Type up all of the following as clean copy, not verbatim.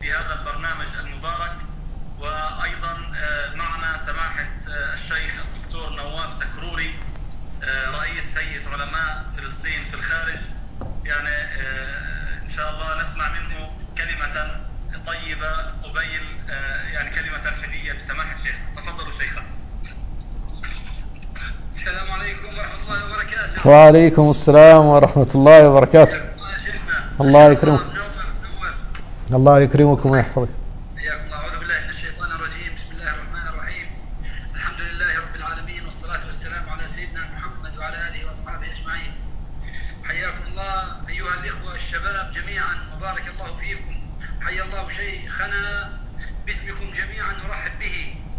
في هذا البرنامج المبارك. وأيضا معنا سماحة الشيخ الدكتور نواف تكروري رئيس هيئة علماء فلسطين في الخارج. يعني إن شاء الله نسمع منه كلمة طيبة قبيل يعني كلمة ترحيبية بسماحة الشيخ. تفضلوا شيخنا. السلام عليكم ورحمة الله وبركاته. وعليكم السلام ورحمة الله وبركاته. الله يكرمك. الله يكرمكم ويحفظك. حياكم الله. أعوذ بالله من الشيطان الرجيم. بسم الله الرحمن الرحيم. الحمد لله رب العالمين والصلاة والسلام على سيدنا محمد وعلى آله وأصحابه أجمعين. حياكم الله أيها الإخوة الشباب جميعا، وبارك الله فيكم. حيا الله شيخنا باسمكم جميعا نرحب به.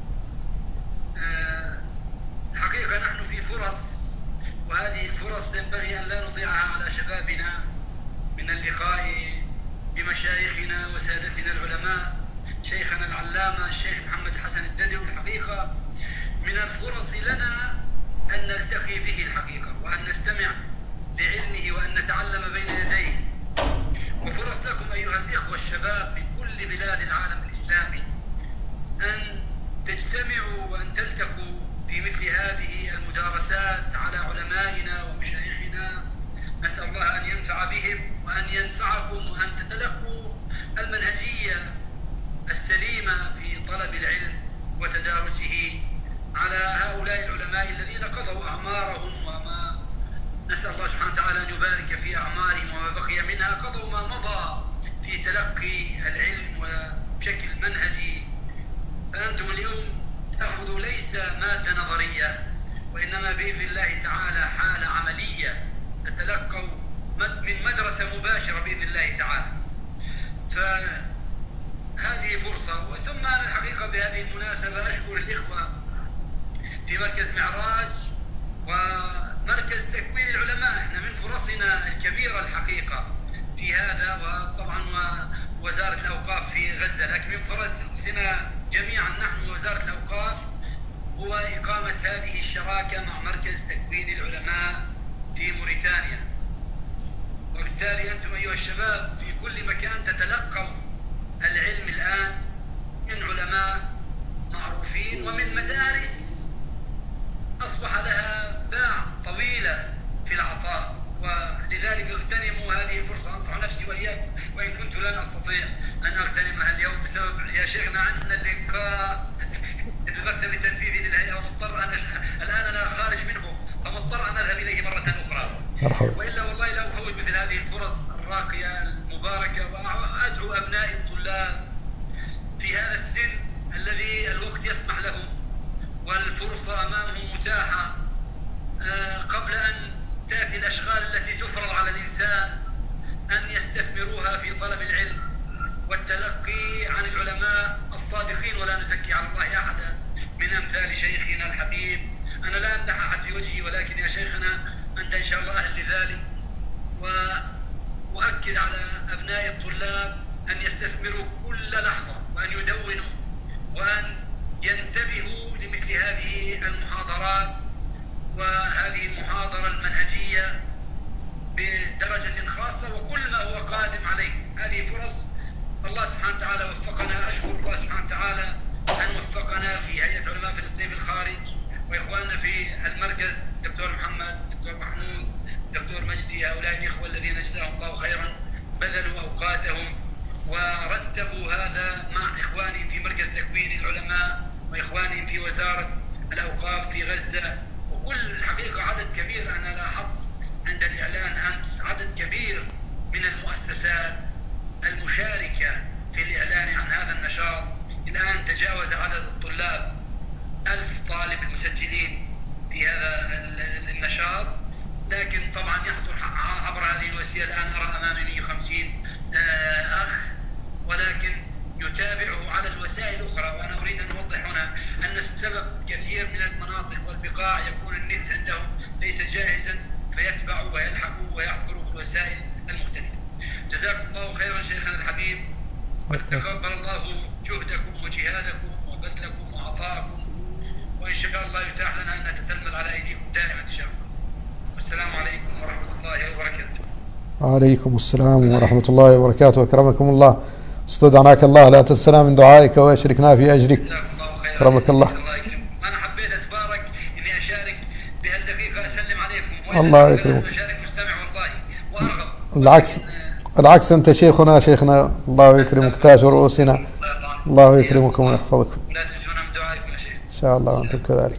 الحقيقة نحن في فرص، وهذه الفرص ينبغي أن لا نضيعها على شبابنا من اللقاء بمشايخنا وسادتنا العلماء، شيخنا العلامة الشيخ محمد حسن الددوي. الحقيقة من الفرص لنا أن نلتقي به الحقيقة، وأن نستمع لعلمه وأن نتعلم بين يديه. وفرص لكم أيها الإخوة الشباب من كل بلاد العالم الإسلامي أن تجتمعوا وأن تلتقوا في مثل هذه المدارسات على علمائنا ومشايخنا. نسأل الله أن ينفع بهم وأن ينفعكم وأن تتلقوا المنهجية السليمة في طلب العلم وتدارسه على هؤلاء العلماء الذين قضوا أعمارهم، وما نسأل الله سبحانه وتعالى أن يبارك في أعمارهم وما بقي منها. قضوا ما مضى في تلقي العلم وبشكل منهجي، فأنتم اليوم تأخذوا ليس مادة نظرية، وإنما بإذن الله تعالى حالة عملية تتلقوا من مدرسة مباشرة بإذن الله تعالى. فهذه فرصة. ثم أنا الحقيقة بهذه المناسبة أشكر الإخوة في مركز معراج ومركز تكوين العلماء. احنا من فرصنا الكبيرة الحقيقة في هذا، وطبعا وزارة الأوقاف في غزة، لكن من فرصنا جميعا نحن ووزارة الأوقاف هو إقامة هذه الشراكة مع مركز تكوين العلماء في موريتانيا. وبالتالي أنتم أيها الشباب في كل مكان تتلقوا العلم الآن من علماء معروفين ومن مدارس أصبح لها باع طويلة في العطاء، ولذلك اغتنموا هذه الفرصة. أنصح نفسي وإياكم، وإن كنت لن أستطيع أن أغتنمها اليوم بسبب يا شيخنا عندنا اللقاء المكتب التنفيذي للهيئة، ومضطر الآن أنا خارج منه، فمضطر أن أذهب إليه مرة أخرى. وإلا والله لا أفوت مثل هذه الفرص الراقية المباركة. وأدعو أبنائي الطلاب في هذا السن الذي الوقت يسمح لهم والفرصة أمامهم متاحة، قبل أن تأتي الأشغال التي تفرض على الإنسان، أن يستثمروها في طلب العلم والتلقي عن العلماء الصادقين. ولا نزكي على الله أحدا من أمثال شيخنا الحبيب. أنا لا أمدح أحد في وجهي، ولكن يا شيخنا أنت إن شاء الله أهل لذلك. وأؤكد على أبناء الطلاب أن يستثمروا كل لحظة، وأن يدونوا، وأن ينتبهوا لمثل هذه المحاضرات وهذه المحاضرة المنهجية بدرجة خاصة، وكل ما هو قادم عليه. هذه فرص الله سبحانه وتعالى وفقنا. أشكر الله سبحانه وتعالى أن وفقنا في هيئة علماء فلسطين في الخارج، وإخواننا في المركز دكتور محمد، دكتور محمود، دكتور مجدي، هؤلاء الإخوة الذين جزاهم الله خيرا بذلوا أوقاتهم ورتبوا هذا مع إخواني في مركز تكوين العلماء وإخواني في وزارة الأوقاف في غزة. وكل الحقيقة عدد كبير، أنا لاحظت عند الإعلان أمس عدد كبير من المؤسسات المشاركة في الإعلان عن هذا النشاط. الآن تجاوز عدد الطلاب 1000 طالب المسجلين في هذا النشاط، لكن طبعا يحضر عبر هذه الوسيلة الآن أرى أمامي 150 أخ، ولكن يتابعه على الوسائل الأخرى. وأنا أريد أن أوضح هنا أن السبب كثير من المناطق والبقاع يكون النت عندهم ليس جاهزا، فيتبعوا ويلحقوا ويحضروا بالوسائل المختلفة. جزاكم الله خيرا شيخنا الحبيب، وتقبل الله جهدكم وجهادكم وبذلكم وعطاءكم، وإن شاء الله يتاح لنا أن نتتلمذ على أيديكم دائما إن شاء الله. والسلام عليكم ورحمة الله وبركاته. وعليكم السلام ورحمة الله وبركاته. أكرمكم الله استودعناك الله لا تنسنا من دعائك واشركنا في أجرك. رحمك الله. أنا حبيت أتبارك إني أشارك بهالدقيقة أسلم عليكم. الله يكرمك. أشارك مستمع والله وأرغب. العكس أنت شيخنا الله يكرمك تاج رؤوسنا. الله يكرمكم ويحفظكم. لا تنسونا من دعائكم يا شيخ. إن شاء الله وأنتم كذلك.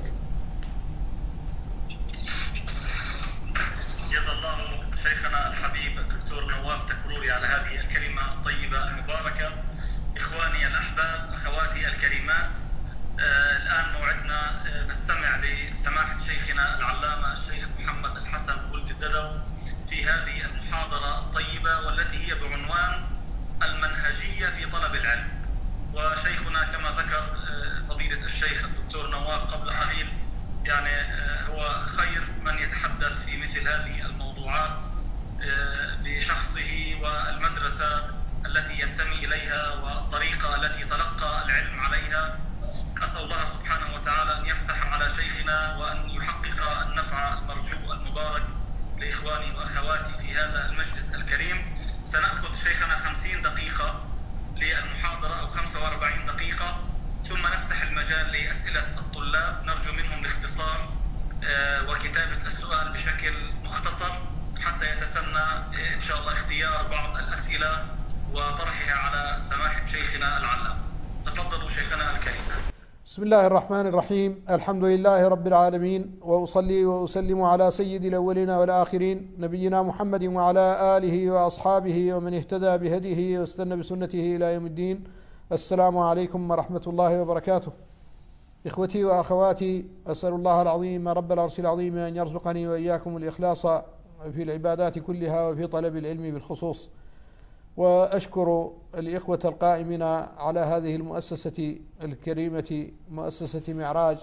جزا الله شيخنا الحبيب الدكتور نواف تكروري على هذه الكلمة الطيبة المباركة. إخواني الأحباب، أخواتي الكريمات، الآن موعدنا نستمع لسماحة شيخنا العلامة الشيخ محمد الحسن ولد الدلو في هذه المحاضرة الطيبة والتي هي بعنوان المنهجية في طلب العلم. وشيخنا كما ذكر فضيلة الشيخ الدكتور نواف قبل قليل يعني هو خير من يتحدث في مثل هذه الموضوعات بشخصه والمدرسة التي ينتمي إليها والطريقة التي تلقى العلم عليها. أسأل الله سبحانه وتعالى أن يفتح على شيخنا وأن يحقق النفع المرجو المبارك لإخواني وأخواتي في هذا المجلس الكريم. سنأخذ شيخنا 50 دقيقة للمحاضرة أو 45 دقيقة، ثم نفتح المجال لأسئلة الطلاب، نرجو منهم الاختصار وكتابة السؤال بشكل مختصر حتى يتسنى إن شاء الله اختيار بعض الأسئلة وطرحها على سماحة شيخنا العلامة. تفضلوا شيخنا الكريم. بسم الله الرحمن الرحيم. الحمد لله رب العالمين، وأصلي وأسلم على سيد الأولين والآخرين نبينا محمد وعلى آله وأصحابه ومن اهتدى بهديه واستنى بسنته إلى يوم الدين. السلام عليكم ورحمة الله وبركاته. إخوتي وأخواتي، أسأل الله العظيم رب العرش العظيم أن يرزقني وإياكم الإخلاص في العبادات كلها وفي طلب العلم بالخصوص. وأشكر الإخوة القائمين على هذه المؤسسة الكريمة مؤسسة معراج،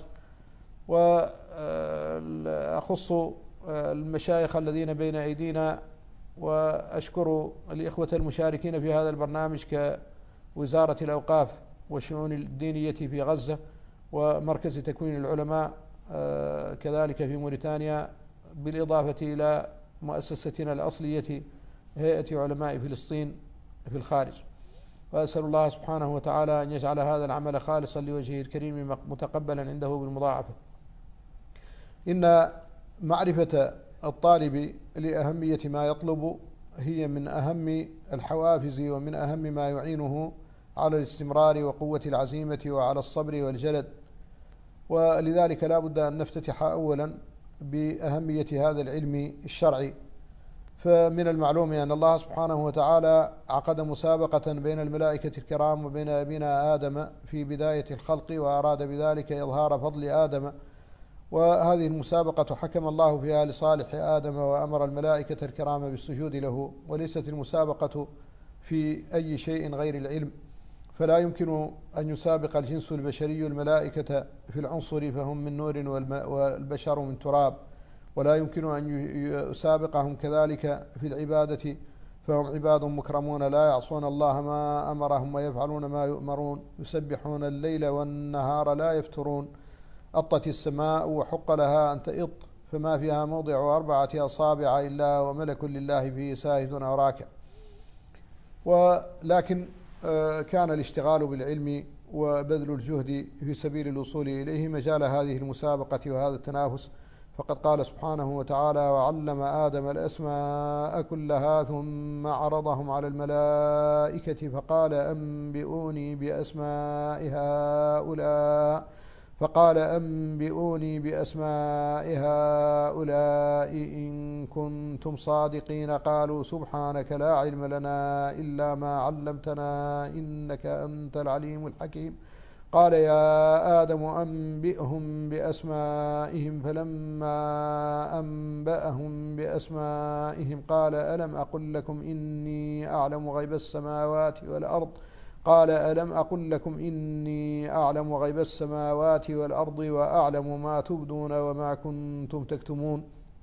وأخص المشايخ الذين بين أيدينا، وأشكر الإخوة المشاركين في هذا البرنامج كوزارة الأوقاف والشؤون الدينية في غزة ومركز تكوين العلماء كذلك في موريتانيا، بالإضافة إلى مؤسستنا الأصلية هيئة علماء فلسطين في الخارج. وأسأل الله سبحانه وتعالى أن يجعل هذا العمل خالصا لوجهه الكريم متقبلا عنده بالمضاعفة. إن معرفة الطالب لأهمية ما يطلب هي من أهم الحوافز ومن أهم ما يعينه على الاستمرار وقوة العزيمة وعلى الصبر والجلد. ولذلك لا بد أن نفتتح أولا بأهمية هذا العلم الشرعي. فمن المعلوم أن الله سبحانه وتعالى عقد مسابقة بين الملائكة الكرام وبين أبينا آدم في بداية الخلق، وأراد بذلك إظهار فضل آدم. وهذه المسابقة حكم الله فيها لصالح آدم وأمر الملائكة الكرام بالسجود له، وليست المسابقة في أي شيء غير العلم. فلا يمكن أن يسابق الجنس البشري الملائكة في العنصر فهم من نور والبشر من تراب، ولا يمكن أن يسابقهم كذلك في العبادة فهم عباد مكرمون لا يعصون الله ما أمرهم ويفعلون ما يؤمرون، يسبحون الليل والنهار لا يفترون. أطت السماء وحق لها أن تئط فما فيها موضع 4 أصابع إلا وملك لله فيه ساجد أو راكع. ولكن كان الاشتغال بالعلم وبذل الجهد في سبيل الوصول إليه مجال هذه المسابقة وهذا التنافس. فقد قال سبحانه وتعالى: وعلم آدم الأسماء كلها ثم عرضهم على الملائكة فقال أنبئوني بأسماء هؤلاء إن كنتم صادقين. قالوا سبحانك لا علم لنا إلا ما علمتنا إنك أنت العليم الحكيم. قال يا آدم أنبئهم بأسمائهم. فلما أنبأهم بأسمائهم قال ألم أقل لكم إني أعلم غيب السماوات والأرض وأعلم ما تبدون وما كنتم تكتمون.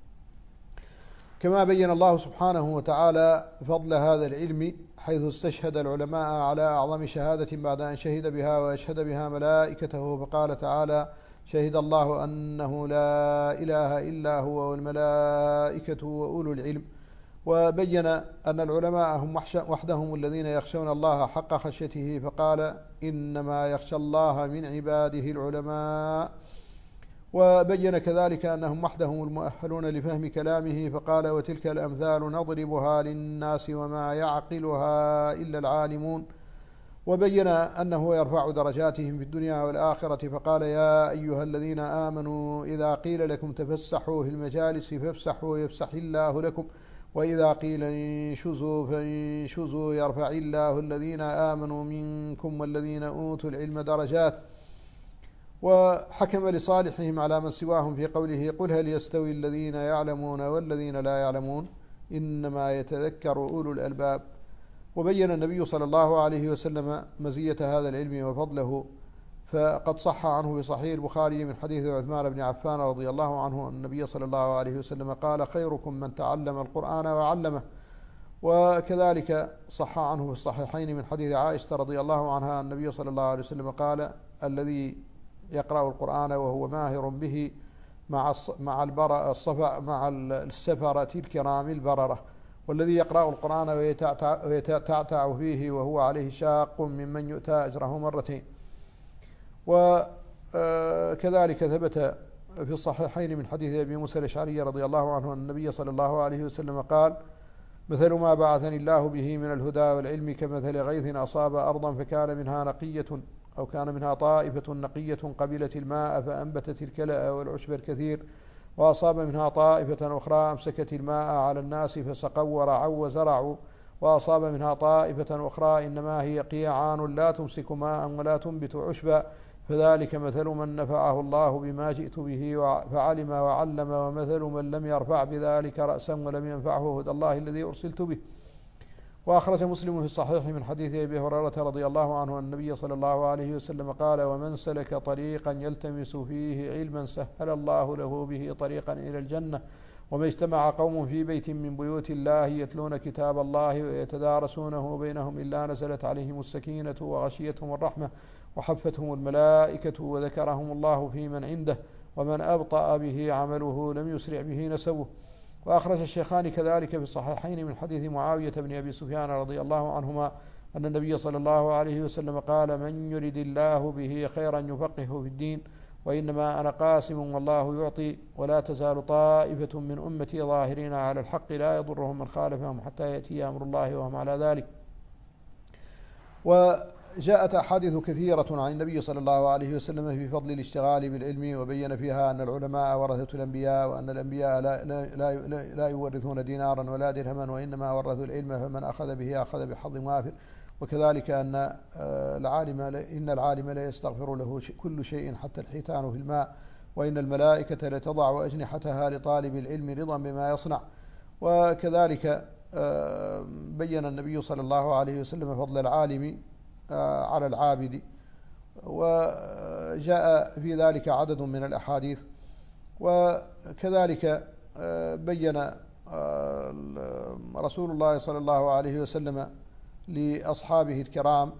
كما بين الله سبحانه وتعالى فضل هذا العلم حيث استشهد العلماء على أعظم شهادة بعد أن شهد بها وأشهد بها ملائكته. فقال تعالى: شهد الله أنه لا إله إلا هو والملائكة وأولو العلم. وبين أن العلماء هم وحدهم الذين يخشون الله حق خشيته، فقال إنما يخشى الله من عباده العلماء. وبين كذلك أنهم وحدهم المؤهلون لفهم كلامه، فقال وتلك الأمثال نضربها للناس وما يعقلها إلا العالمون. وبين أنه يرفع درجاتهم في الدنيا والآخرة، فقال يا أيها الذين آمنوا إذا قيل لكم تفسحوا في المجالس فافسحوا يفسح الله لكم، وإذا قيل انشزوا فانشزوا يرفع الله الذين آمنوا منكم والذين أوتوا العلم درجات. وحكم لصالحهم على من سواهم في قوله قل هل يستوي الذين يعلمون والذين لا يعلمون إنما يتذكر أولو الألباب. وبين النبي صلى الله عليه وسلم مزية هذا العلم وفضله، فقد صح عنه في صحيح البخاري من حديث عثمان بن عفان رضي الله عنه أن النبي صلى الله عليه وسلم قال خيركم من تعلم القرآن وعلمه. وكذلك صح عنه في الصحيحين من حديث عائشة رضي الله عنها أن النبي صلى الله عليه وسلم قال الذي يقرأ القرآن وهو ماهر به مع السفرة الكرام البررة، والذي يقرأ القرآن ويتعتع فيه وهو عليه شاق ممن يؤتى أجره مرتين. وكذلك ثبت في الصحيحين من حديث أبي موسى الأشعري رضي الله عنه أن النبي صلى الله عليه وسلم قال مثل ما بعثني الله به من الهدى والعلم كمثل غيث أصاب أرضا فكان منها نقية أو كان منها طائفة نقية قبلت الماء فأنبتت الكلأ والعشب الكثير، وأصاب منها طائفة أخرى أمسكت الماء على الناس فسقوا ورعوا وزرعوا، وأصاب منها طائفة أخرى إنما هي قيعان لا تمسك ماء ولا تنبت عشبا، فذلك مثل من نفعه الله بما جئت به فعلم وعلم، ومثل من لم يرفع بذلك رأسا ولم ينفعه هدى الله الذي أرسلت به. وأخرج مسلم في الصحيح من حديث أبي هريرة رضي الله عنه أن النبي صلى الله عليه وسلم قال ومن سلك طريقا يلتمس فيه علما سهل الله له به طريقا إلى الجنة. وما اجتمع قوم في بيت من بيوت الله يتلون كتاب الله ويتدارسونه بينهم إلا نزلت عليهم السكينة وغشيتهم الرحمة وحفتهم الملائكة وذكرهم الله في من عنده، ومن أبطأ به عمله لم يسرع به نسبه. وأخرج الشيخان كذلك في الصحيحين من حديث معاوية بن أبي سفيان رضي الله عنهما أن النبي صلى الله عليه وسلم قال من يرد الله به خيرا يفقهه في الدين، وإنما أنا قاسم والله يعطي، ولا تزال طائفة من أمتي ظاهرين على الحق لا يضرهم من خالفهم حتى يأتي أمر الله وهم على ذلك. وجاءت أحاديث كثيرة عن النبي صلى الله عليه وسلم في فضل الاشتغال بالعلم، وبين فيها أن العلماء ورثة الأنبياء، وأن الأنبياء لا يورثون دينارا ولا درهما وإنما ورثوا العلم، فمن أخذ به أخذ بحظ وافر. وكذلك أن العالم لا يستغفر له كل شيء حتى الحيتان في الماء، وإن الملائكة لتضع أجنحتها لطالب العلم رضا بما يصنع. وكذلك بين النبي صلى الله عليه وسلم فضل العالم على العابد، وجاء في ذلك عدد من الأحاديث. وكذلك بين رسول الله صلى الله عليه وسلم لأصحابه الكرام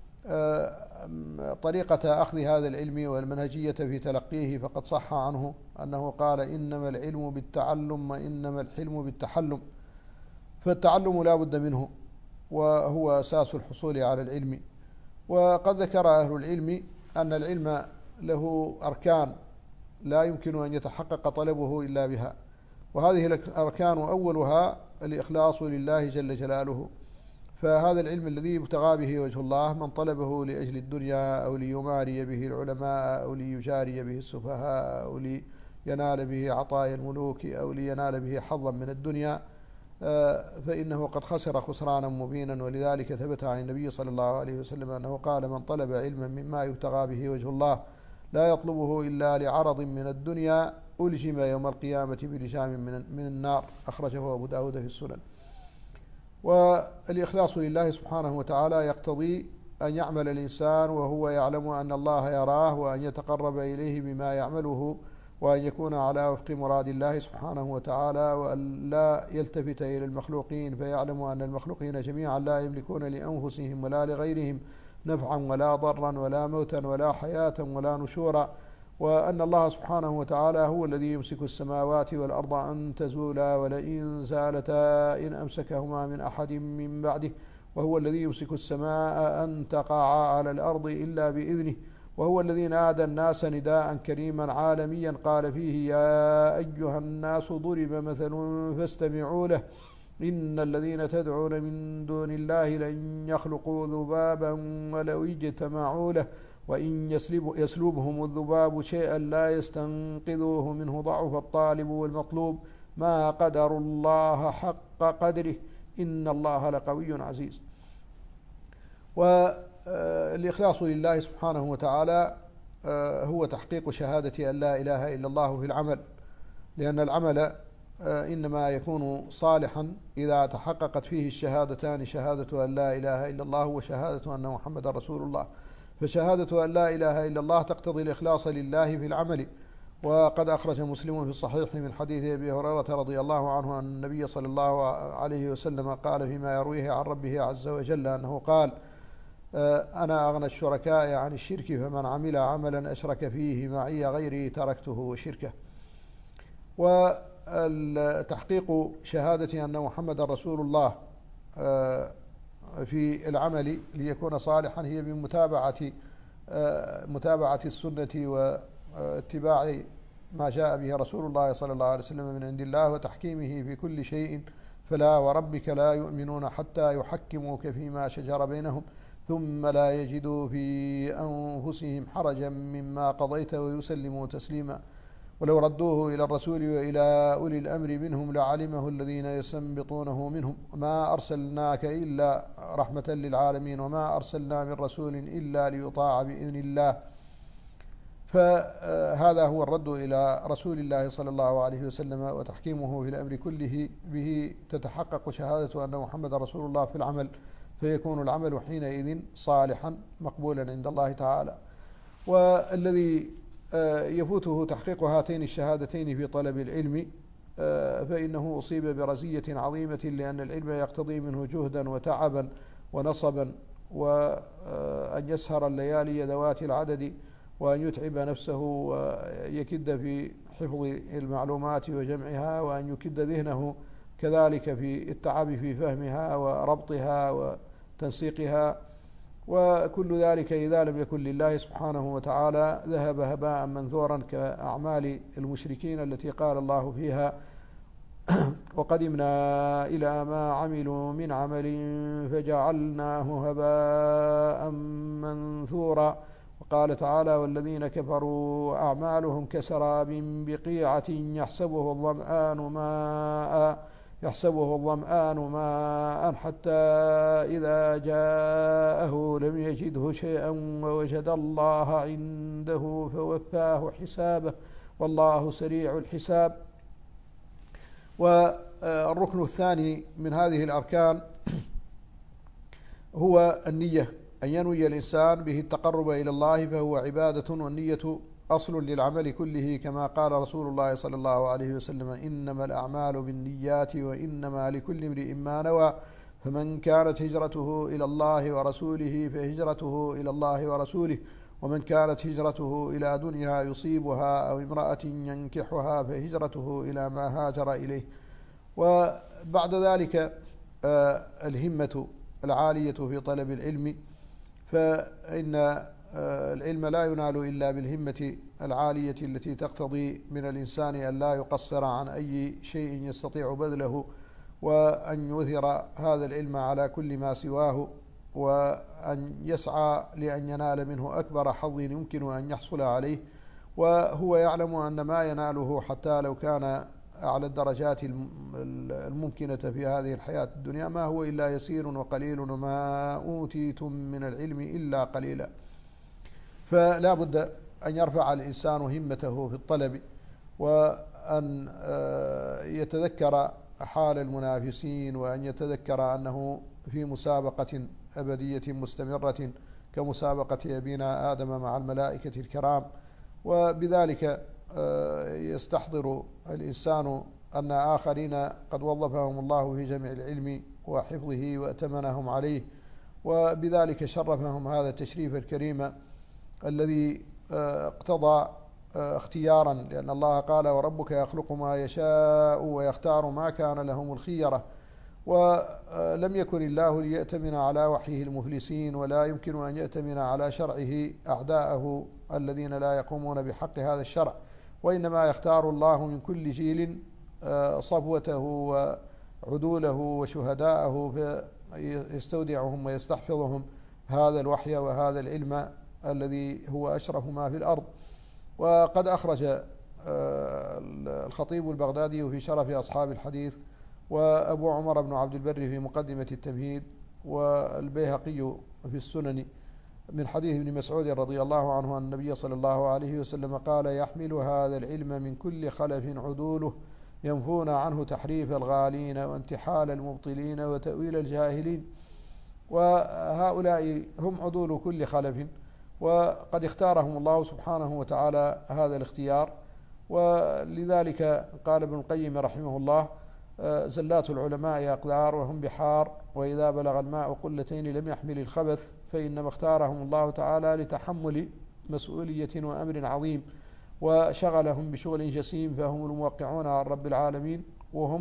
طريقة أخذ هذا العلم والمنهجية في تلقيه، فقد صح عنه أنه قال إنما العلم بالتعلم وإنما الحلم بالتحلم، فالتعلم لا بد منه وهو أساس الحصول على العلم. وقد ذكر أهل العلم أن العلم له أركان لا يمكن أن يتحقق طلبه إلا بها، وهذه الأركان أولها الإخلاص لله جل جلاله. فهذا العلم الذي يبتغى به وجه الله من طلبه لأجل الدنيا أو ليماري به العلماء أو ليجاري به السفهاء أو لينال به عطايا الملوك أو لينال به حظا من الدنيا فإنه قد خسر خسرانا مبينا. ولذلك ثبت عن النبي صلى الله عليه وسلم أنه قال من طلب علما مما يبتغى به وجه الله لا يطلبه إلا لعرض من الدنيا ألجم يوم القيامة بلجام من النار، أخرجه أبو داود في السنن. والإخلاص لله سبحانه وتعالى يقتضي أن يعمل الإنسان وهو يعلم أن الله يراه، وأن يتقرب إليه بما يعمله، وأن يكون على وفق مراد الله سبحانه وتعالى، وأن لا يلتفت إلى المخلوقين فيعلم أن المخلوقين جميعا لا يملكون لأنفسهم ولا لغيرهم نفعا ولا ضرا ولا موتا ولا حياة ولا نشورا، وأن الله سبحانه وتعالى هو الذي يمسك السماوات والأرض أن تزولا ولئن زالتا إن أمسكهما من أحد من بعده، وهو الذي يمسك السماء أن تقع على الأرض إلا بإذنه، وهو الذي نادى الناس نداء كريما عالميا قال فيه يا أيها الناس ضرب مثل فاستمعوا له إن الذين تدعون من دون الله لن يخلقوا ذبابا ولو اجتمعوا له وإن يسلبهم الذباب شيئا لا يستنقذوه منه ضعف الطالب والمطلوب ما قدروا الله حق قدره إن الله لقوي عزيز. والإخلاص لله سبحانه وتعالى هو تحقيق شهادة أن لا إله إلا الله في العمل، لأن العمل إنما يكون صالحا إذا تحققت فيه الشهادتان، شهادة أن لا إله إلا الله وشهادة أن محمد رسول الله. فشهادة أن لا إله إلا الله تقتضي الإخلاص لله في العمل. وقد أخرج مسلم في الصحيح من حديث أبي هريرة رضي الله عنه أن النبي صلى الله عليه وسلم قال فيما يرويه عن ربه عز وجل أنه قال أنا أغنى الشركاء عن الشرك فمن عمل عملا أشرك فيه معي غيري تركته وشركه. وتحقيق شهادة أن محمد رسول الله في العمل ليكون صالحا هي من متابعة السنة واتباع ما جاء به رسول الله صلى الله عليه وسلم من عند الله وتحكيمه في كل شيء. فلا وربك لا يؤمنون حتى يحكموك فيما شجر بينهم ثم لا يجدوا في أنفسهم حرجا مما قضيت ويسلموا تسليما ولو ردوه إلى الرسول وإلى أولي الأمر منهم لعلمه الذين يستنبطونه منهم ما أرسلناك إلا رحمة للعالمين وما أرسلنا من رسول إلا ليطاع بإذن الله. فهذا هو الرد إلى رسول الله صلى الله عليه وسلم وتحكيمه في الأمر كله، به تتحقق شهادة أن محمد رسول الله في العمل، فيكون العمل حينئذ صالحا مقبولا عند الله تعالى. والذي يفوته تحقيق هاتين الشهادتين في طلب العلم فإنه أصيب برزية عظيمة، لأن العلم يقتضي منه جهدا وتعبا ونصبا، وأن يسهر الليالي ذوات العدد، وأن يتعب نفسه ويكد في حفظ المعلومات وجمعها، وأن يكد ذهنه كذلك في التعب في فهمها وربطها وتنسيقها، وكل ذلك إذا لم يكن لله سبحانه وتعالى ذهب هباء منثورا كأعمال المشركين التي قال الله فيها وقدمنا إلى ما عملوا من عمل فجعلناه هباء منثورا. وقال تعالى والذين كفروا أعمالهم كسراب بقيعة يحسبه الظمآن ماء حتى إذا جاءه لم يجده شيئا ووجد الله عنده فوفاه حسابه والله سريع الحساب. والركن الثاني من هذه الأركان هو النية، أن ينوي الإنسان به التقرب إلى الله، فهو عبادة، والنية أصل للعمل كله، كما قال رسول الله صلى الله عليه وسلم إنما الأعمال بالنيات وإنما لكل امرئ ما نوى، فمن كانت هجرته إلى الله ورسوله فهجرته إلى الله ورسوله، ومن كانت هجرته إلى دنيا يصيبها أو امرأة ينكحها فهجرته إلى ما هاجر إليه. وبعد ذلك الهمة العالية في طلب العلم، فإن العلم لا ينال إلا بالهمة العالية التي تقتضي من الإنسان أن لا يقصر عن أي شيء يستطيع بذله، وأن يؤثر هذا العلم على كل ما سواه، وأن يسعى لأن ينال منه أكبر حظ يمكن أن يحصل عليه، وهو يعلم أن ما يناله حتى لو كان أعلى الدرجات الممكنة في هذه الحياة الدنيا ما هو إلا يسير وقليل، وما أوتيتم من العلم إلا قليلا. فلا بد أن يرفع الإنسان همته في الطلب، وأن يتذكر حال المنافسين، وأن يتذكر أنه في مسابقة أبدية مستمرة كمسابقة أبينا آدم مع الملائكة الكرام. وبذلك يستحضر الإنسان أن آخرين قد وظفهم الله في جمع العلم وحفظه وأتمنهم عليه، وبذلك شرفهم هذا التشريف الكريم الذي اقتضى اختيارا، لأن الله قال وربك يخلق ما يشاء ويختار ما كان لهم الخيرة. ولم يكن الله ليأتمن على وحيه المفلسين، ولا يمكن أن يأتمن على شرعه أعداءه الذين لا يقومون بحق هذا الشرع، وإنما يختار الله من كل جيل صفوته وعدوله وشهداءه، فيستودعهم ويستحفظهم هذا الوحي وهذا العلم الذي هو أشرف ما في الأرض. وقد أخرج الخطيب البغدادي في شرف أصحاب الحديث، وأبو عمر بن عبد البر في مقدمة التمهيد، والبيهقي في السنن من حديث ابن مسعود رضي الله عنه أن النبي صلى الله عليه وسلم قال يحمل هذا العلم من كل خلف عدوله ينفون عنه تحريف الغالين وانتحال المبطلين وتأويل الجاهلين. وهؤلاء هم عدول كل خلف، وقد اختارهم الله سبحانه وتعالى هذا الاختيار. ولذلك قال ابن القيم رحمه الله زلات العلماء أقدار وهم بحار، وإذا بلغ الماء قلتين لم يحمل الخبث، فإنما اختارهم الله تعالى لتحمل مسؤولية وأمر عظيم، وشغلهم بشغل جسيم، فهم الموقعون عن رب العالمين، وهم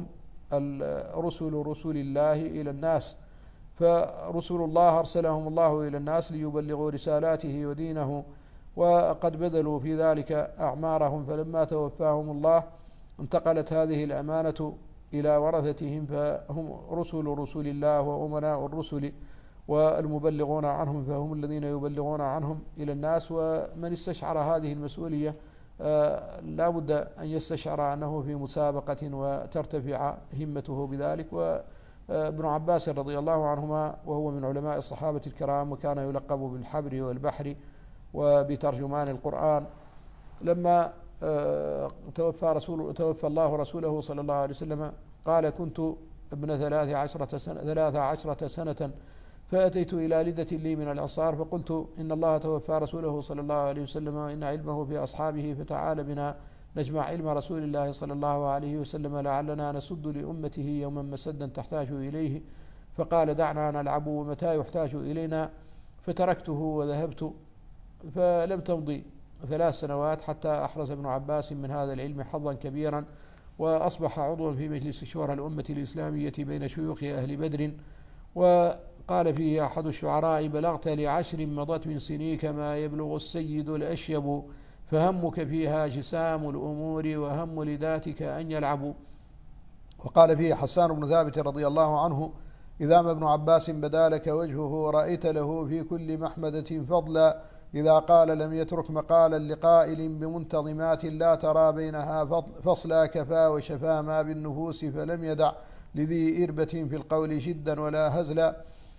رسل الله إلى الناس. فرسل الله أرسلهم الله إلى الناس ليبلغوا رسالاته ودينه، وقد بذلوا في ذلك أعمارهم، فلما توفاهم الله انتقلت هذه الأمانة إلى ورثتهم، فهم رسل الله وأمناء الرسل والمبلغون عنهم، فهم الذين يبلغون عنهم إلى الناس. ومن استشعر هذه المسؤولية لا بد أن يستشعر أنه في مسابقة وترتفع همته بذلك. وابن عباس رضي الله عنهما وهو من علماء الصحابة الكرام، وكان يلقب بالحبر والبحر وبترجمان القرآن، لما توفى الله رسوله صلى الله عليه وسلم قال كنت ابن 13 سنة فأتيت إلى لدة لي من الأنصار فقلت إن الله توفى رسوله صلى الله عليه وسلم وإن علمه في أصحابه، فتعال بنا نجمع علم رسول الله صلى الله عليه وسلم لعلنا نسد لأمته يوما مسدا تحتاج إليه. فقال دعنا نلعب ومتى يحتاج إلينا، فتركته وذهبت. فلم تمضي 3 سنوات حتى أحرز ابن عباس من هذا العلم حظا كبيرا، وأصبح عضوا في مجلس شورى الأمة الإسلامية بين شيوخ أهل بدر. وقال فيه أحد الشعراء بلغت ل10 مضت من سنيك ما يبلغ السيد الأشيب، فهمك فيها جسام الأمور وهم لذاتك أن يلعبوا. وقال فيه حسان بن ثابت رضي الله عنه إذا ما ابن عباس بدا لك وجهه رأيت له في كل محمدة فضلا، إذا قال لم يترك مقالا لقائل بمنتظمات لا ترى بينها فصلا، كفى وشفى ما بالنفوس فلم يدع لذي إربة في القول جدا ولا هزلا.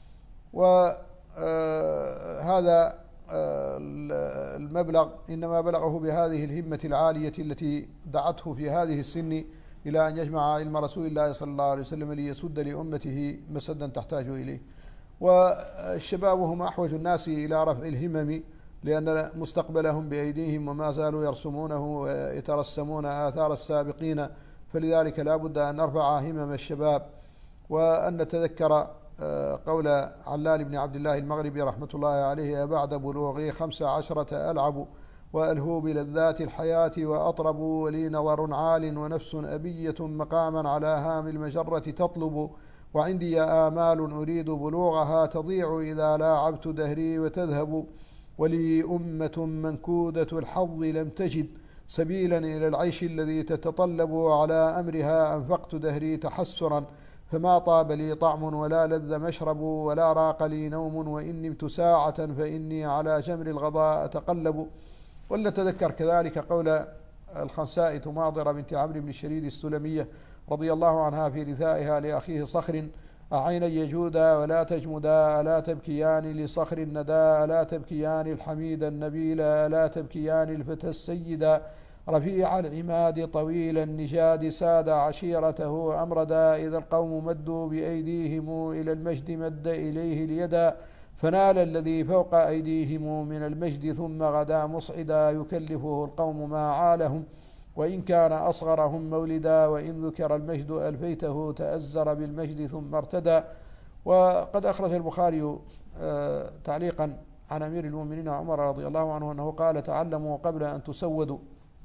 وهذا المبلغ إنما بلغه بهذه الهمة العالية التي دعته في هذه السن إلى أن يجمع علم رسول الله صلى الله عليه وسلم ليسد لأمته مسدا تحتاج إليه. والشباب هم أحوج الناس إلى رفع الهمم، لأن مستقبلهم بأيديهم وما زالوا يرسمونه ويترسمون آثار السابقين، فلذلك لا بد أن نرفع همم الشباب، وأن نتذكر قول علال بن عبد الله المغربي رحمة الله عليه بعد بلوغي 15 ألعب وألهو بلذات الحياة وأطرب، ولي نظر عال ونفس أبية مقاما على هام المجرة تطلب، وعندي آمال أريد بلوغها تضيع إذا لاعبت دهري وتذهب، ولي أمة منكودة الحظ لم تجد سبيلا إلى العيش الذي تتطلب، على أمرها أنفقت دهري تحسرا فما طاب لي طعم ولا لذ مشرب، ولا راق لي نوم وإن نمت ساعة فإني على جمر الغضاء أتقلب. ولنتذكر كذلك قول الخنساء تماضر بنت عمرو بن الشريد السلمية رضي الله عنها في رثائها لأخيه صخر أعينا يجودا ولا تجمدا، ألا تبكيان لصخر الندى، ألا تبكيان الحميد النبيل، ألا تبكيان الفتى السيدا، رفيع العماد طويل النجاد ساد عشيرته أمردا، إذا القوم مدوا بأيديهم إلى المجد مد إليه اليدا، فنال الذي فوق أيديهم من المجد ثم غدا مصعدا، يكلفه القوم ما عالهم وإن كان أصغرهم مولدا، وإن ذكر المجد ألفيته تأزر بالمجد ثم ارتدى. وقد أخرج البخاري تعليقا عن أمير المؤمنين عمر رضي الله عنه أنه قال تعلموا قبل أن تسودوا،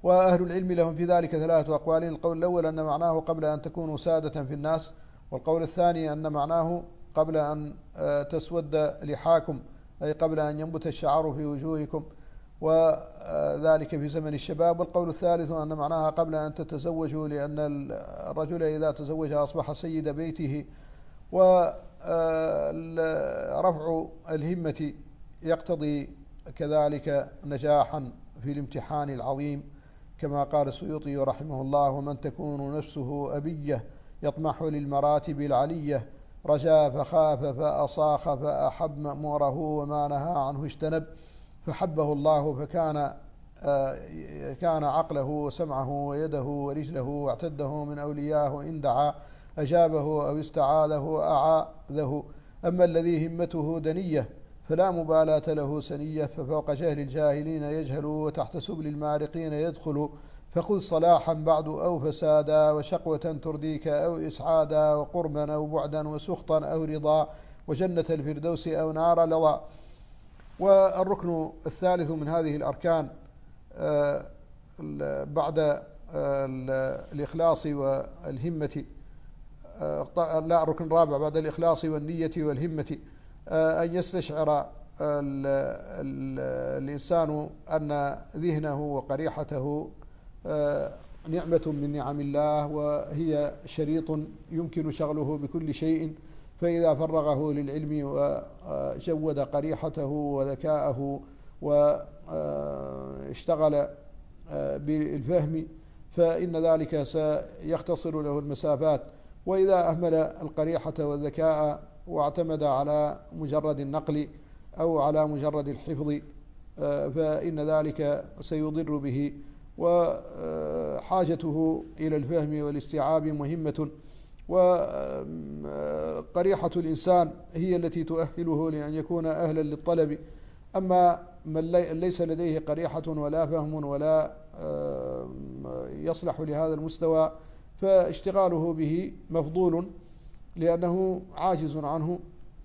وأهل العلم لهم في ذلك 3 أقوال. القول الأول أن معناه قبل أن تكونوا سادة في الناس، والقول الثاني أن معناه قبل أن تسود لحاكم، أي قبل أن ينبت الشعر في وجوهكم، وذلك في زمن الشباب. والقول الثالث أن معناها قبل أن تتزوجوا، لأن الرجل إذا تزوج أصبح سيد بيته. ورفع الهمة يقتضي كذلك نجاحا في الامتحان العظيم، كما قال السيوطي رحمه الله: ومن تكون نفسه أبية يطمح للمراتب العلية، رجا فخاف فأصاخ فأحب مأموره وما نهى عنه اجتنب، فحبه الله كان عقله وسمعه ويده ورجله واعتده من أولياه، إن دعا أجابه أو استعاذه أعاذه. أما الذي همته دنية فلا مبالاة له سنية، ففوق جهل الجاهلين يجهل وتحت سبل المارقين يدخل، فخذ صلاحا بعد أو فسادا، وشقوة ترديك أو إسعادا، وقربا أو بعدا وسخطا أو رضا، وجنة الفردوس أو نار لظى. والركن الثالث من هذه الأركان بعد الإخلاص والهمة، لا، الركن الرابع بعد الإخلاص والنية والهمة، أن يستشعر الإنسان أن ذهنه وقريحته نعمة من نعم الله، وهي شريط يمكن شغله بكل شيء، فإذا فرغه للعلم وجود قريحته وذكاءه واشتغل بالفهم فإن ذلك سيختصر له المسافات. وإذا أهمل القريحة والذكاء واعتمد على مجرد النقل أو على مجرد الحفظ فإن ذلك سيضر به، وحاجته إلى الفهم والاستيعاب مهمة. وقريحة الإنسان هي التي تؤهله لأن يكون أهلا للطلب. أما من ليس لديه قريحة ولا فهم ولا يصلح لهذا المستوى فاشتغاله به مفضول لأنه عاجز عنه.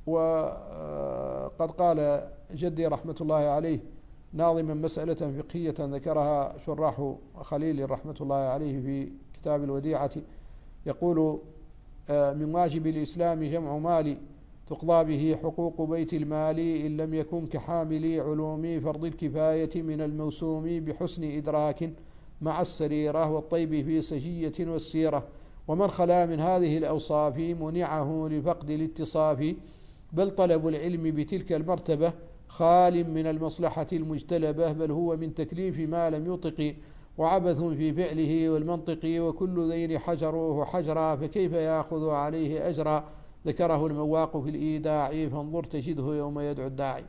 وقد قال جدي رحمة الله عليه ناظما مسألة فقهية ذكرها شراح خليل رحمة الله عليه في كتاب الوديعة، يقول: من واجب الإسلام جمع مال تقضى به حقوق بيت المال، إن لم يكن كحامل علوم فرض الكفاية من الموسوم بحسن إدراك مع السريرة والطيب في سجية والسيرة. ومن خلا من هذه الأوصاف منعه لفقد الاتصاف، بل طلب العلم بتلك المرتبة خال من المصلحة المجتلبة، بل هو من تكليف ما لم يطق وعبث في فعله والمنطق، وكل ذين حجروه حجرا فكيف يأخذ عليه أجرا، ذكره المواق في الإيداع فانظر تجده يوم يدعو الداعي.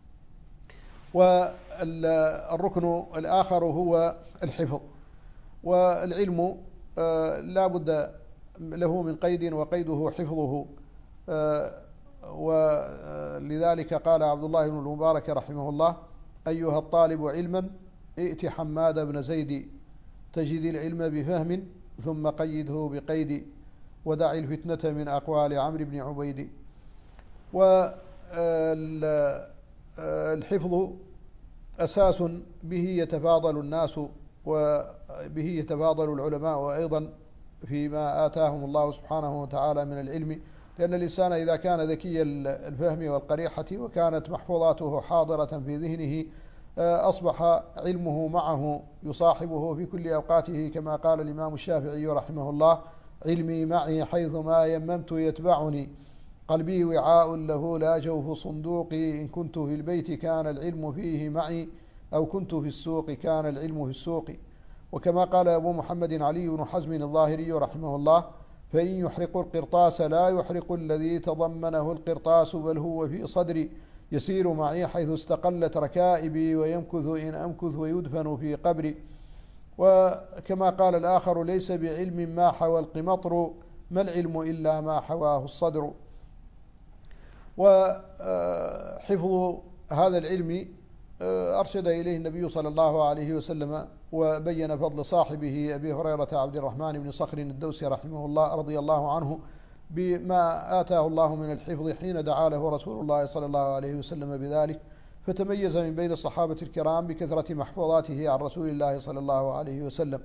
والركن الآخر هو الحفظ، والعلم لا بد له من قيد وقيده حفظه، ولذلك قال عبد الله بن المبارك رحمه الله: أيها الطالب علما ائت حماد بن زيد، تجد العلم بفهم ثم قيده بقيد، ودع الفتنة من أقوال عمرو بن عبيد. والحفظ أساس به يتفاضل الناس وبه يتفاضل العلماء، وأيضا فيما آتاهم الله سبحانه وتعالى من العلم، لأن الإنسان إذا كان ذكي الفهم والقريحة وكانت محفوظاته حاضرة في ذهنه أصبح علمه معه يصاحبه في كل أوقاته، كما قال الإمام الشافعي رحمه الله: علمي معي حيثما يممت يتبعني، قلبي وعاء له لا جوف صندوقي، إن كنت في البيت كان العلم فيه معي، أو كنت في السوق كان العلم في السوق. وكما قال أبو محمد علي بن حزم الظاهري رحمه الله: فإن يحرق القرطاس لا يحرق الذي تضمنه القرطاس، بل هو في صدري يسير معي حيث استقلت ركائبي، ويمكث إن أمكث ويدفن في قبري. وكما قال الآخر: ليس بعلم ما حوى القمطر، ما العلم إلا ما حواه الصدر. وحفظ هذا العلم أرشد إليه النبي صلى الله عليه وسلم، وبين فضل صاحبه أبي هريرة عبد الرحمن بن صخر الدوسي رحمه الله رضي الله عنه بما آتاه الله من الحفظ حين دعا له رسول الله صلى الله عليه وسلم بذلك، فتميز من بين الصحابة الكرام بكثرة محفوظاته عن رسول الله صلى الله عليه وسلم.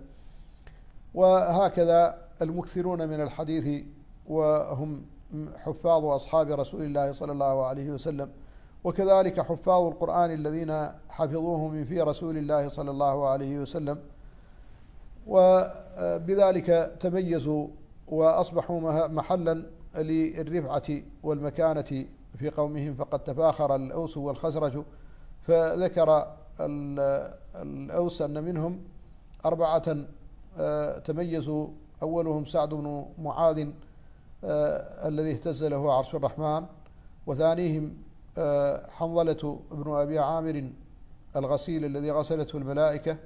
وهكذا المكثرون من الحديث وهم حفاظ أصحاب رسول الله صلى الله عليه وسلم، وكذلك حفاظ القرآن الذين حفظوه من في رسول الله صلى الله عليه وسلم، وبذلك تميزوا وأصبحوا محلا للرفعة والمكانة في قومهم. فقد تفاخر الأوس والخزرج، فذكر الأوس أن منهم 4 تميزوا، أولهم سعد بن معاذ الذي اهتز له عرش الرحمن، وثانيهم حنظلة بن أبي عامر الغسيل الذي غسلته الملائكة،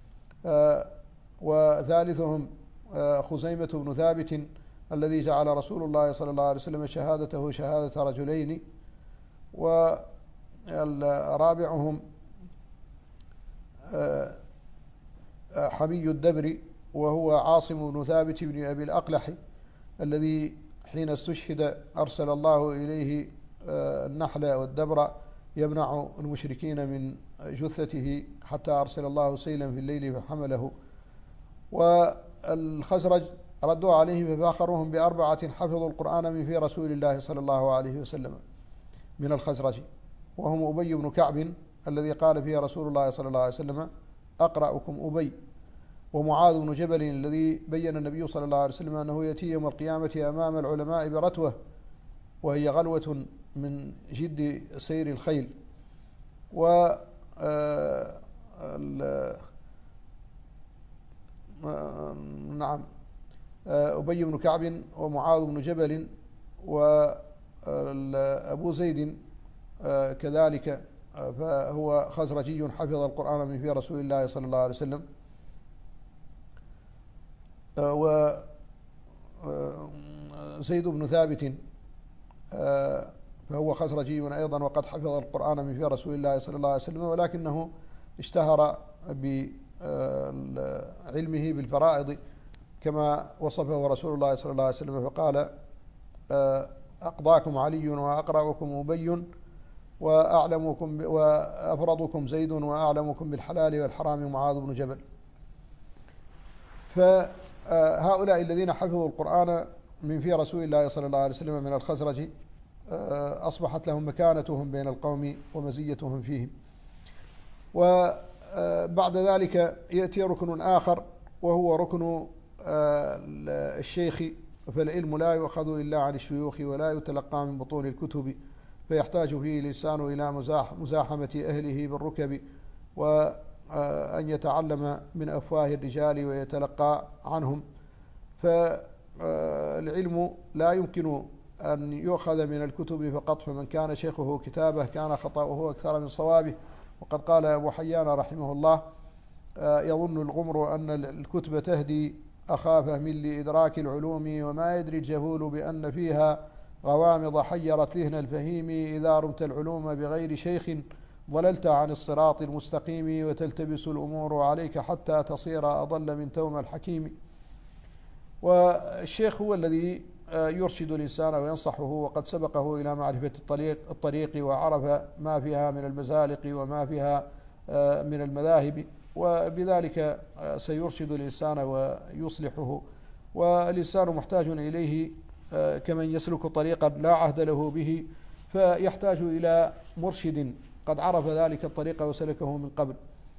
وثالثهم خزيمة بن ثابت الذي جعل رسول الله صلى الله عليه وسلم شهادته شهادة رجلين، ورابعهم حمي الدبر وهو عاصم بن ثابت بن أبي الأقلح الذي حين استشهد أرسل الله إليه النحل والدبر يمنع المشركين من جثته حتى أرسل الله سيلا في الليل فحمله. والخزرج ردوا عليهم ففاخرهم ب4 حفظوا القرآن من في رسول الله صلى الله عليه وسلم من الخزرج، وهم أبي بن كعب الذي قال فيه رسول الله صلى الله عليه وسلم أقرأكم أبي، ومعاذ بن جبل الذي بين النبي صلى الله عليه وسلم أنه يأتي يوم القيامة أمام العلماء برتوة، وهي غلوة من جد سير الخيل. نعم، أبي بن كعب ومعاذ بن جبل وأبو زيد كذلك، فهو خزرجي حفظ القرآن من في رسول الله صلى الله عليه وسلم. وزيد بن ثابت فهو خزرجي أيضا وقد حفظ القرآن من في رسول الله صلى الله عليه وسلم، ولكنه اشتهر بعلمه بالفرائض كما وصفه رسول الله صلى الله عليه وسلم، فقال أقضاكم علي وأقرأكم أبي وأعلمكم وأفرضكم زيد وأعلمكم بالحلال والحرام معاذ بن جبل. فهؤلاء الذين حفظوا القرآن من في رسول الله صلى الله عليه وسلم من الخزرج أصبحت لهم مكانتهم بين القوم ومزيتهم فيهم. وبعد ذلك يأتي ركن آخر وهو ركن الشيخ، فالعلم لا يؤخذ إلا عن الشيوخ ولا يتلقى من بطون الكتب، فيحتاج فيه الإنسان إلى مزاحمة أهله بالركب، وأن يتعلم من أفواه الرجال ويتلقى عنهم. فالعلم لا يمكن أن يؤخذ من الكتب فقط، فمن كان شيخه كتابه كان خطأه أكثر من صوابه. وقد قال أبو حيان رحمه الله يظن الغمر أن الكتب تهدي أخافه من لإدراك العلوم، وما يدري الجهول بأن فيها غوامض حيرت ذهن الفهيم. إذا رمت العلوم بغير شيخ ضللت عن الصراط المستقيم، وتلتبس الأمور عليك حتى تصير أضل من توم الحكيم. والشيخ هو الذي يرشد الإنسان وينصحه، وقد سبقه إلى معرفة الطريق وعرف ما فيها من المزالق وما فيها من المذاهب، وبذلك سيرشد الإنسان ويصلحه. والإنسان محتاج إليه كمن يسلك طريقا لا عهد له به، فيحتاج إلى مرشد قد عرف ذلك الطريق وسلكه من قبل.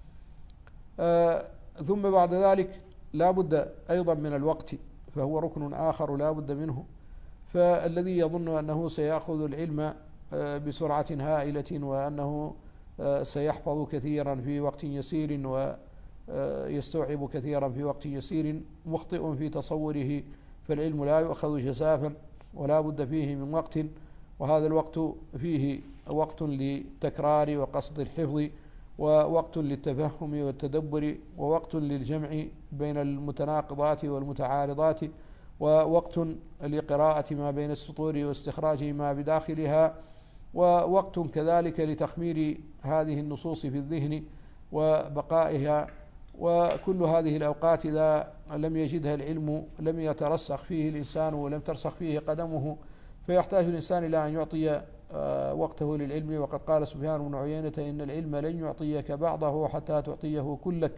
ثم بعد ذلك لا بد أيضا من الوقت، فهو ركن آخر لا بد منه. فالذي يظن أنه سيأخذ العلم بسرعة هائلة وأنه سيحفظ كثيرا في وقت يسير ويستوعب كثيرا في وقت يسير مخطئ في تصوره. فالعلم لا يؤخذ جزافا ولا بد فيه من وقت، وهذا الوقت فيه وقت للتكرار وقصد الحفظ، ووقت للتفهم والتدبر، ووقت للجمع بين المتناقضات والمتعارضات، ووقت لقراءة ما بين السطور واستخراج ما بداخلها، ووقت كذلك لتخمير هذه النصوص في الذهن وبقائها. وكل هذه الأوقات إذا لم يجدها العلم لم يترسخ فيه الإنسان ولم ترسخ فيه قدمه، فيحتاج الإنسان إلى أن يعطي وقته للعلم. وقد قال سفيان بن عيينة إن العلم لن يعطيك بعضه حتى تعطيه كلك.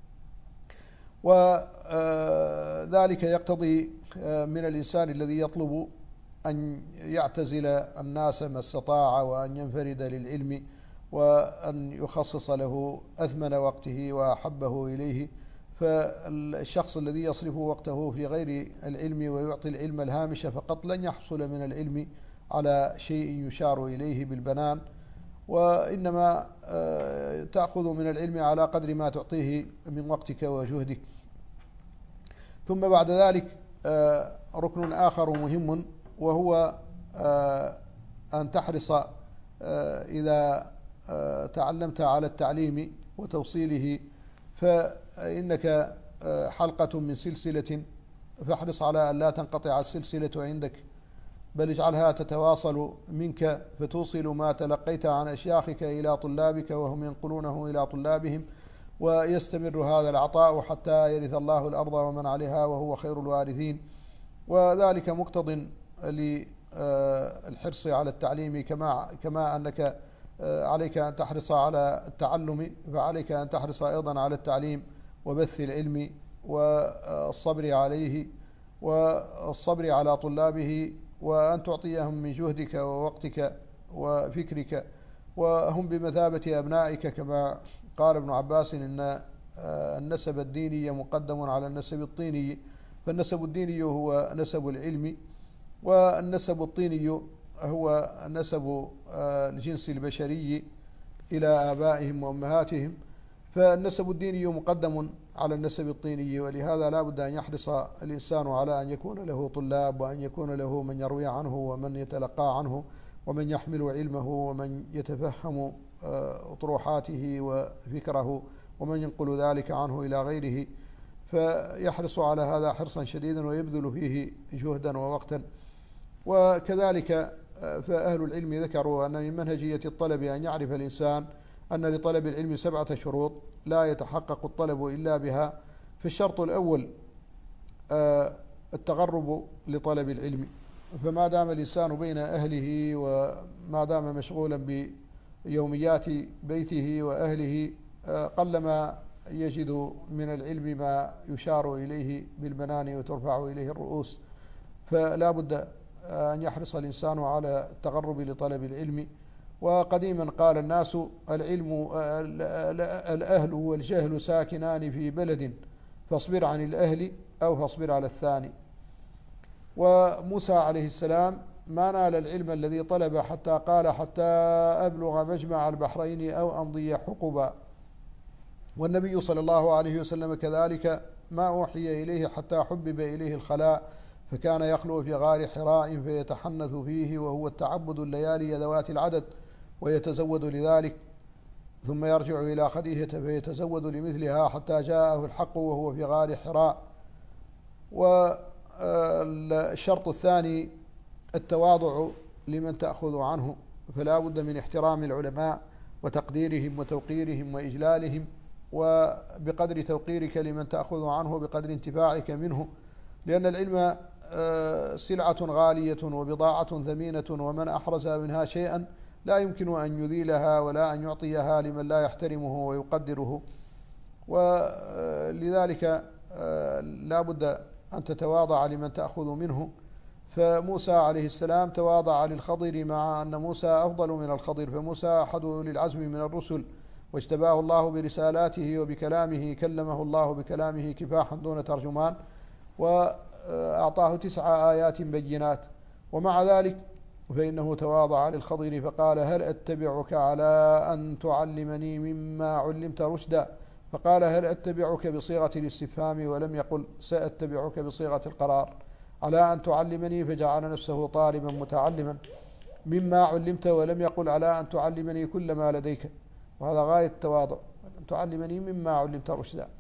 وذلك يقتضي من الإنسان الذي يطلب أن يعتزل الناس ما استطاع، وأن ينفرد للعلم، وأن يخصص له أثمن وقته وأحبه إليه. فالشخص الذي يصرف وقته في غير العلم ويعطي العلم الهامش فقط لن يحصل من العلم على شيء يشار إليه بالبنان، وإنما تأخذ من العلم على قدر ما تعطيه من وقتك وجهدك. ثم بعد ذلك ركن آخر مهم، وهو أن تحرص إذا تعلمت على التعليم وتوصيله فإنك حلقة من سلسلة، فاحرص على أن لا تنقطع السلسلة عندك، بل اجعلها تتواصل منك، فتوصل ما تلقيت عن أشياخك إلى طلابك وهم ينقلونه إلى طلابهم، ويستمر هذا العطاء حتى يرث الله الأرض ومن عليها وهو خير الوارثين. وذلك مقتض للحرص على التعليم، كما أنك عليك أن تحرص على التعلم، فعليك أن تحرص أيضا على التعليم وبث العلم والصبر عليه والصبر على طلابه، وأن تعطيهم من جهدك ووقتك وفكرك، وهم بمثابة أبنائك، كما قال ابن عباس إن النسب الديني مقدم على النسب الطيني. فالنسب الديني هو نسب العلم، والنسب الطيني هو نسب الجنس البشري إلى آبائهم وأمهاتهم. فالنسب الديني مقدم على النسب الطيني، ولهذا لا بد أن يحرص الإنسان على أن يكون له طلاب، وأن يكون له من يروي عنه ومن يتلقى عنه ومن يحمل علمه ومن يتفهم أطروحاته وفكره ومن ينقل ذلك عنه إلى غيره، فيحرص على هذا حرصا شديدا ويبذل فيه جهدا ووقتا. وكذلك فأهل العلم ذكروا أن من منهجية الطلب أن يعرف الإنسان أن لطلب العلم 7 شروط لا يتحقق الطلب إلا بها. فالشرط الأول التغرب لطلب العلم، فما دام الإنسان بين أهله وما دام مشغولا بيوميات بيته وأهله قلما يجد من العلم ما يشار إليه بالبنان وترفع إليه الرؤوس. فلا بد أن يحرص الإنسان على التغرب لطلب العلم. وقديما قال الناس الأهل والجهل ساكنان في بلد، فاصبر عن الأهل أو فاصبر على الثاني. وموسى عليه السلام ما نال العلم الذي طلب حتى قال حتى أبلغ مجمع البحرين أو أمضي حقبا. والنبي صلى الله عليه وسلم كذلك ما أوحي إليه حتى حبب إليه الخلاء، فكان يخلو في غار حراء فيتحنث فيه، وهو التعبد الليالي ذوات العدد، ويتزود لذلك، ثم يرجع إلى خديجة فيتزود لمثلها حتى جاءه الحق وهو في غار حراء. والشرط الثاني التواضع لمن تأخذ عنه، فلا بد من احترام العلماء وتقديرهم وتوقيرهم وإجلالهم، وبقدر توقيرك لمن تأخذ عنه بقدر انتفاعك منه، لأن العلم سلعة غالية وبضاعة ثمينة، ومن أحرز منها شيئا لا يمكن أن يذيلها ولا أن يعطيها لمن لا يحترمه ويقدره. ولذلك لا بد أن تتواضع لمن تأخذ منه. فموسى عليه السلام تواضع للخضر مع أن موسى أفضل من الخضر، فموسى أحد أولي العزم من الرسل، واجتباه الله برسالاته وبكلامه، كلمه الله بكلامه كفاحا دون ترجمان، وأعطاه 9 آيات بينات. ومع ذلك فإنه تواضع للخضر فقال هل أتبعك على أن تعلمني مما علمت رشدا؟ فقال هل أتبعك بصيغة الاستفهام، ولم يقل سأتبعك بصيغة القرار، على أن تعلمني، فجعل نفسه طالبا متعلما مما علمت، ولم يقل على أن تعلمني كل ما لديك، وهذا غاية التواضع، أن تعلمني مما علمت رشدا.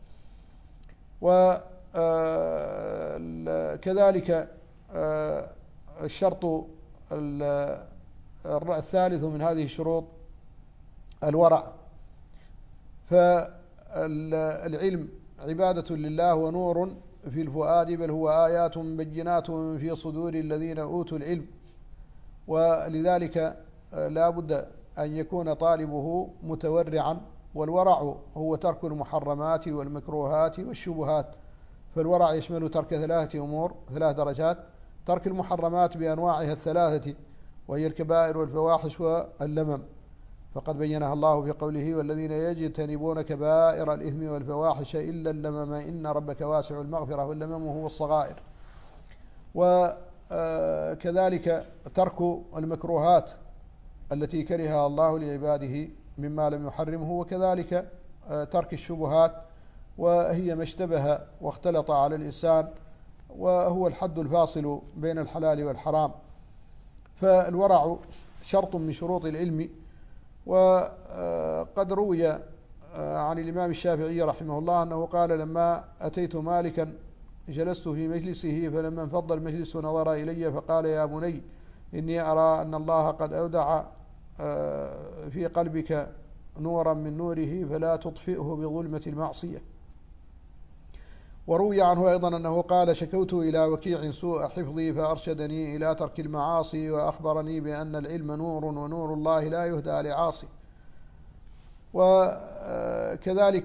وكذلك الشرط الثالث من هذه الشروط الورع. فالعلم عبادة لله ونور في الفؤاد، بل هو آيات بينات في صدور الذين أوتوا العلم. ولذلك لا بد أن يكون طالبه متورعا، والورع هو ترك المحرمات والمكروهات والشبهات. فالورع يشمل ترك 3 أمور، 3 درجات: ترك المحرمات بأنواعها ال3، وهي الكبائر والفواحش واللمم، فقد بينها الله في قوله: والذين يجتنبون كبائر الإثم والفواحش إلا اللمم إن ربك واسع المغفرة، واللمم هو الصغائر. وكذلك ترك المكروهات التي كرهها الله لعباده مما لم يحرمه، وكذلك ترك الشبهات، وهي ما اشتبه واختلط على الإنسان، وهو الحد الفاصل بين الحلال والحرام. فالورع شرط من شروط العلم. وقد روي عن الإمام الشافعي رحمه الله أنه قال: لما أتيت مالكا جلست في مجلسه، فلما انفض المجلس نظر إلي فقال: يا بني، إني أرى أن الله قد أودع في قلبك نورا من نوره، فلا تطفئه بظلمة المعصية. وروي عنه أيضا أنه قال: شكوت إلى وكيع سوء حفظي فأرشدني إلى ترك المعاصي، وأخبرني بأن العلم نور، ونور الله لا يهدى لعاصي. وكذلك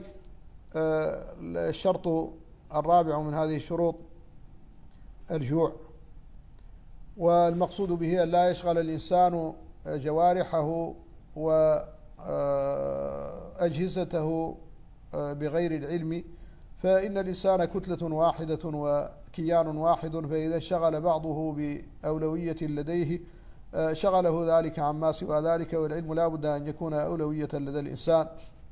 الشرط الرابع من هذه الشروط الجوع، والمقصود به أن لا يشغل الإنسان جوارحه وأجهزته بغير العلم، فإن الإنسان كتلة واحدة وكيان واحد، فإذا اشتغل بعضه بأولوية لديه شغله ذلك عما سوى ذلك، والعلم لا بد أن يكون أولوية لدى الإنسان.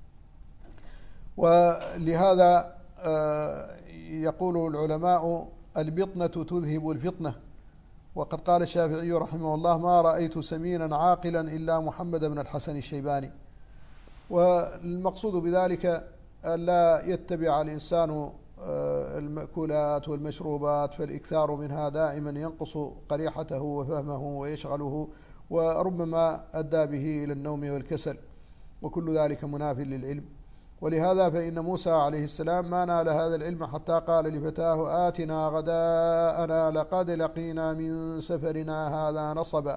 ولهذا يقول العلماء: البطنة تذهب الفطنة. وقد قال الشافعي رحمه الله: ما رأيت سمينا عاقلا إلا محمد بن الحسن الشيباني. والمقصود بذلك لا يتبع الإنسان المأكولات والمشروبات، فالإكثار منها دائما ينقص قريحته وفهمه ويشغله، وربما أدى به إلى النوم والكسل، وكل ذلك مناف للعلم. ولهذا فإن موسى عليه السلام ما نال هذا العلم حتى قال لفتاه: آتنا غداءنا لقد لقينا من سفرنا هذا نصبا.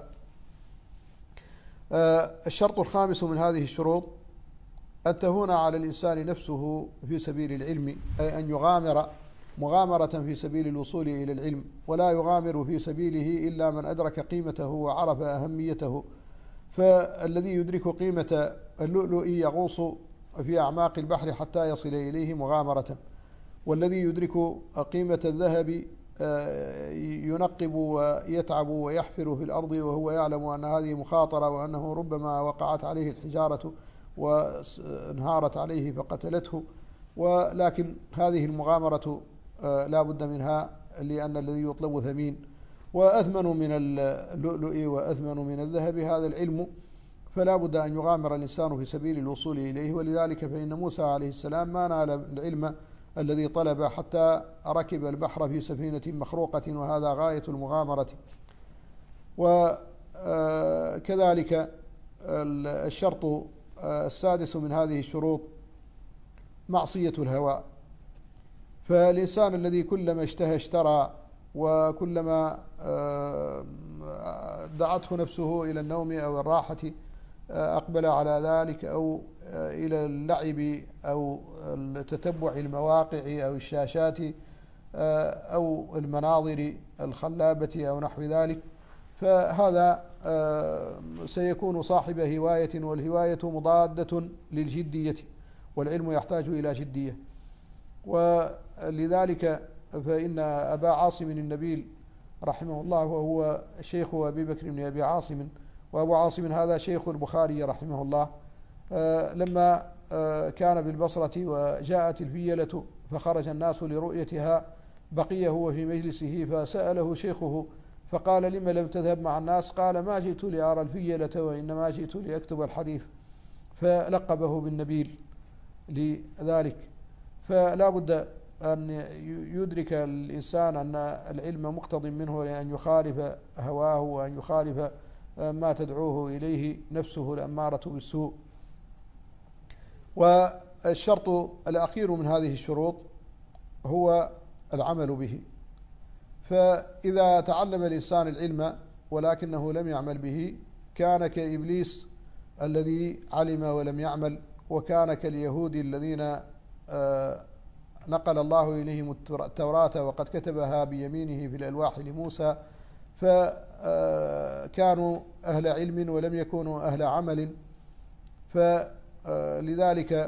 الشرط الخامس من هذه الشروط أن تهون على الإنسان نفسه في سبيل العلم، أي أن يغامر مغامرة في سبيل الوصول إلى العلم، ولا يغامر في سبيله إلا من أدرك قيمته وعرف أهميته. فالذي يدرك قيمة اللؤلؤ يغوص في أعماق البحر حتى يصل إليه مغامرة، والذي يدرك قيمة الذهب ينقب ويتعب ويحفر في الأرض وهو يعلم أن هذه مخاطرة، وأنه ربما وقعت عليه الحجارة وانهارت عليه فقتلته. ولكن هذه المغامرة لا بد منها، لأن الذي يطلب ثمين، وأثمن من اللؤلؤ وأثمن من الذهب هذا العلم، فلا بد أن يغامر الإنسان في سبيل الوصول إليه. ولذلك فإن موسى عليه السلام ما نال العلم الذي طلب حتى ركب البحر في سفينة مخروقة، وهذا غاية المغامرة. وكذلك الشرط السادس من هذه الشروط معصية الهوى. فالإنسان الذي كلما اشتهى اشترى، وكلما دعته نفسه إلى النوم أو الراحة أقبل على ذلك، أو إلى اللعب أو تتبع المواقع أو الشاشات أو المناظر الخلابة أو نحو ذلك، فهذا سيكون صاحب هواية، والهواية مضادة للجدية، والعلم يحتاج إلى جدية. ولذلك فإن أبا عاصم النبيل رحمه الله، وهو شيخ أبي بكر بن أبي عاصم، وأبو عاصم هذا شيخ البخاري رحمه الله، لما كان بالبصرة وجاءت الفيلة فخرج الناس لرؤيتها، بقي هو في مجلسه فسأله شيخه فقال: لما لم تذهب مع الناس؟ قال: ما جئت لأرى الفيلة، وإنما جئت لأكتب الحديث. فلقبه بالنبيل لذلك. فلا بد أن يدرك الإنسان أن العلم مقتض منه لأن يخالف هواه، وأن يخالف ما تدعوه إليه نفسه الأمارة بالسوء. والشرط الأخير من هذه الشروط هو العمل به. فإذا تعلم الإنسان العلم ولكنه لم يعمل به، كان كإبليس الذي علم ولم يعمل، وكان كاليهود الذين نقل الله إليهم التوراة وقد كتبها بيمينه في الألواح لموسى، فكانوا أهل علم ولم يكونوا أهل عمل. فلذلك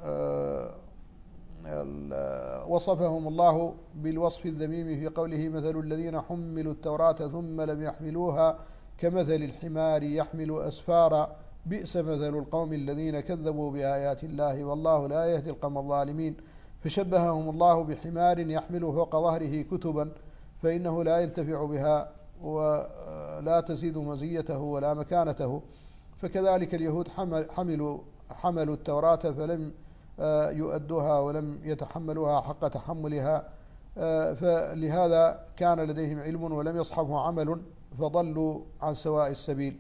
وصفهم الله بالوصف الذميم في قوله: مثل الذين حملوا التوراة ثم لم يحملوها كمثل الحمار يحمل أسفارا بئس مثل القوم الذين كذبوا بآيات الله والله لا يهدي القوم الظالمين. فشبههم الله بحمار يحمل فوق ظهره كتبا فإنه لا ينتفع بها ولا تزيد مزيته ولا مكانته. فكذلك اليهود حملوا التوراة فلم يؤدوها ولم يتحملوها حق تحملها، فلهذا كان لديهم علم ولم يصحبه عمل فضلوا عن سواء السبيل.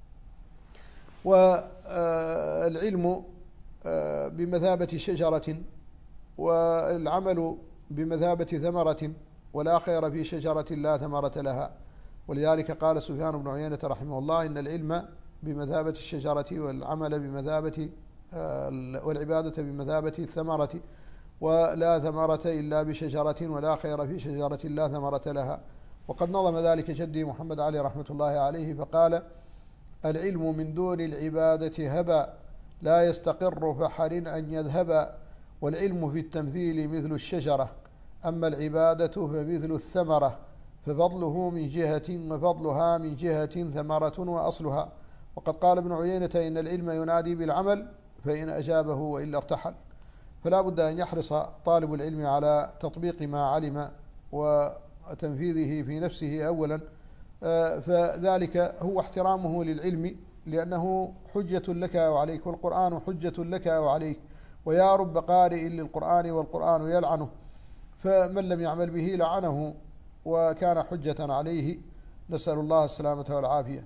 والعلم بمثابة شجرة والعمل بمثابة ثمرة، ولا خير في شجرة لا ثمرة لها. ولذلك قال سفيان بن عيينة رحمه الله: إن العلم بمثابة الشجرة والعمل بمثابة والعبادة بمثابة الثمرة، ولا ثمرة إلا بشجرة ولا خير في شجرة لا ثمرة لها. وقد نظم ذلك جدي محمد علي رحمة الله عليه فقال: العلم من دون العبادة هبا لا يستقر فحر أن يذهبا، والعلم في التمثيل مثل الشجرة أما العبادة فمثل الثمرة، ففضله من جهة وفضلها من جهة ثمرة وأصلها. وقد قال ابن عيينة: إن العلم ينادي بالعمل فإن أجابه وإلا ارتحل. فلا بد أن يحرص طالب العلم على تطبيق ما علم وتنفيذه في نفسه أولا، فذلك هو احترامه للعلم، لأنه حجة لك وعليك، والقرآن حجة لك وعليك، ويا رب قارئ للقرآن والقرآن يلعنه، فمن لم يعمل به لعنه وكان حجة عليه، نسأل الله السلامة والعافية.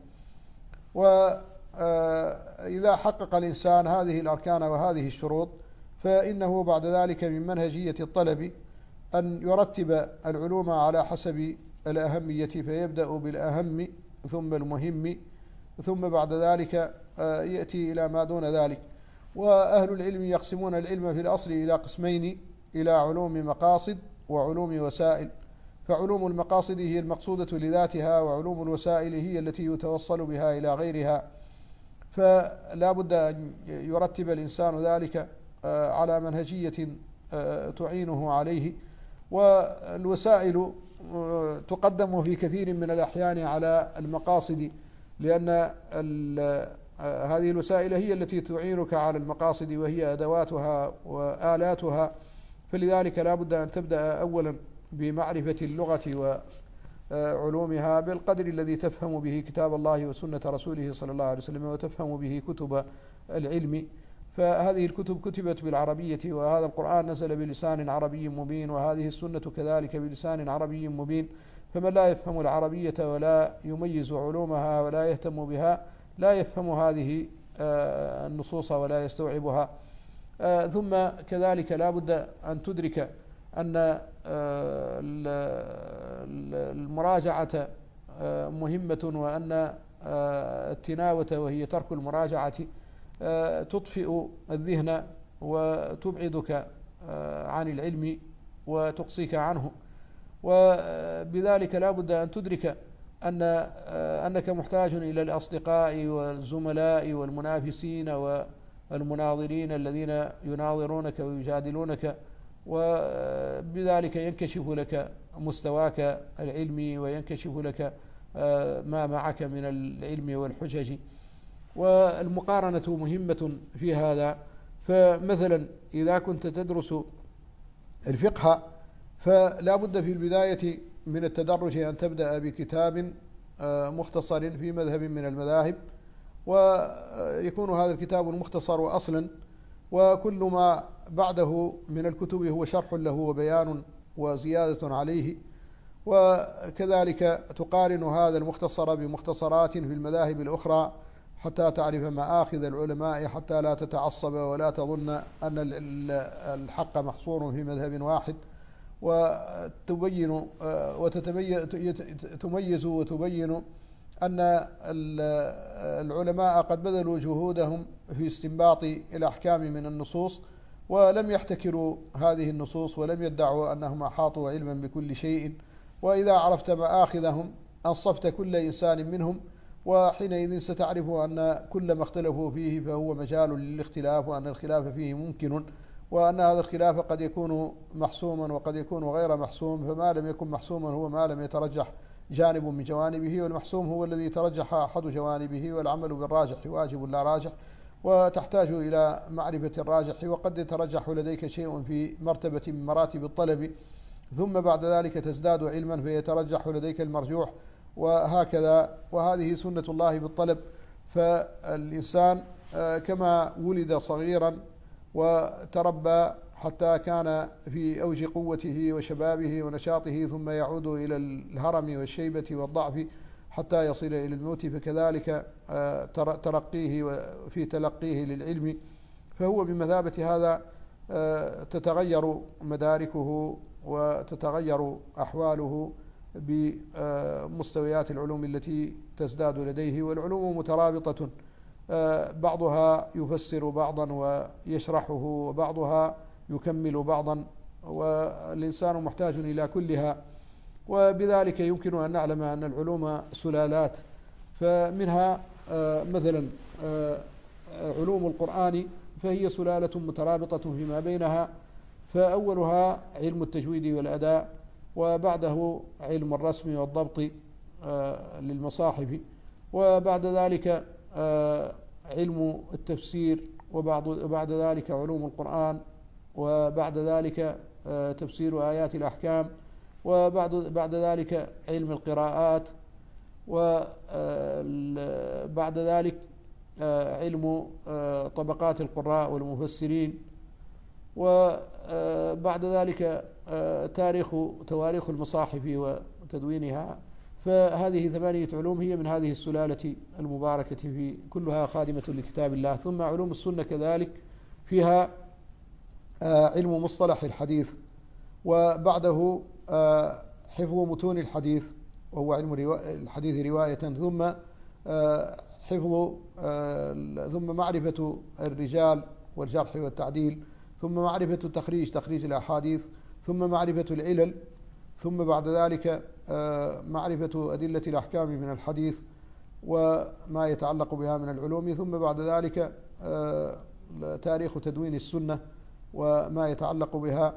وإذا حقق الإنسان هذه الأركان وهذه الشروط فإنه بعد ذلك من منهجية الطلب أن يرتب العلوم على حسب الأهمية، فيبدأ بالأهم ثم المهم ثم بعد ذلك يأتي إلى ما دون ذلك. وأهل العلم يقسمون العلم في الأصل إلى قسمين: إلى علوم مقاصد وعلوم وسائل. فعلوم المقاصد هي المقصودة لذاتها، وعلوم الوسائل هي التي يتوصل بها إلى غيرها. فلا بد أن يرتب الإنسان ذلك على منهجية تعينه عليه. والوسائل تقدم في كثير من الأحيان على المقاصد، لأن هذه الوسائل هي التي تعينك على المقاصد وهي أدواتها وآلاتها. فلذلك لا بد أن تبدأ أولا بمعرفة اللغة وعلومها بالقدر الذي تفهم به كتاب الله وسنة رسوله صلى الله عليه وسلم وتفهم به كتب العلم. فهذه الكتب كتبت بالعربية، وهذا القرآن نزل بلسان عربي مبين، وهذه السنة كذلك بلسان عربي مبين. فمن لا يفهم العربية ولا يميز علومها ولا يهتم بها لا يفهم هذه النصوص ولا يستوعبها. ثم كذلك لا بد أن تدرك أن المراجعة مهمة، وأن التلاوة وهي ترك المراجعة تطفئ الذهن وتبعدك عن العلم وتقصيك عنه. وبذلك لا بد أن تدرك أنك محتاج إلى الأصدقاء والزملاء والمنافسين والمناظرين الذين يناظرونك ويجادلونك، وبذلك ينكشف لك مستواك العلمي وينكشف لك ما معك من العلم والحجج. والمقارنة مهمة في هذا. فمثلا إذا كنت تدرس الفقه فلا بد في البداية من التدرج أن تبدأ بكتاب مختصر في مذهب من المذاهب، ويكون هذا الكتاب المختصر أصلا، وكل ما بعده من الكتب هو شرح له وبيان وزيادة عليه. وكذلك تقارن هذا المختصر بمختصرات في المذاهب الأخرى حتى تعرف مآخذ العلماء، حتى لا تتعصب ولا تظن أن الحق محصور في مذهب واحد، وتبين وتميز وتبين أن العلماء قد بذلوا جهودهم في استنباط الأحكام من النصوص، ولم يحتكروا هذه النصوص ولم يدعوا أنهم أحاطوا علما بكل شيء، وإذا عرفت مآخذهم أنصفت كل إنسان منهم، وحينئذ ستعرف أن كل ما اختلفوا فيه فهو مجال للاختلاف، وأن الخلاف فيه ممكن، وأن هذا الخلاف قد يكون محسوما وقد يكون غير محسوم، فما لم يكن محسوما هو ما لم يترجح جانب من جوانبه، والمحسوم هو الذي ترجح أحد جوانبه، والعمل بالراجح واجب لا راجح، وتحتاج إلى معرفة الراجح، وقد يترجح لديك شيء في مرتبة من مراتب الطلب، ثم بعد ذلك تزداد علما فيترجح لديك المرجوح، وهكذا، وهذه سنة الله بالطلب. فالإنسان كما ولد صغيرا وتربى حتى كان في أوج قوته وشبابه ونشاطه، ثم يعود إلى الهرم والشيبة والضعف حتى يصل إلى الموت، فكذلك ترقيه وفي تلقيه للعلم، فهو بمثابة هذا تتغير مداركه وتتغير أحواله بمستويات العلوم التي تزداد لديه. والعلوم مترابطة، بعضها يفسر بعضا ويشرحه، وبعضها يكمل بعضا، والإنسان محتاج إلى كلها، وبذلك يمكن أن نعلم أن العلوم سلالات. فمنها مثلا علوم القرآن، فهي سلالة مترابطة فيما بينها، فأولها علم التجويد والأداء، وبعده علم الرسم والضبط للمصاحف، وبعد ذلك علم التفسير، وبعد ذلك علوم القرآن، وبعد ذلك تفسير آيات الأحكام، وبعد ذلك علم القراءات، وبعد ذلك علم طبقات القراء والمفسرين، وبعد ذلك تواريخ المصاحف وتدوينها. فهذه 8 علوم هي من هذه السلالة المباركة، في كلها خادمة لكتاب الله. ثم علوم السنة كذلك فيها علم مصطلح الحديث، وبعده حفظ متون الحديث وهو علم الحديث رواية، ثم حفظ ثم معرفة الرجال والجرح والتعديل، ثم معرفة تخريج الأحاديث، ثم معرفة العلل، ثم بعد ذلك معرفة أدلة الأحكام من الحديث وما يتعلق بها من العلوم، ثم بعد ذلك تاريخ تدوين السنة وما يتعلق بها.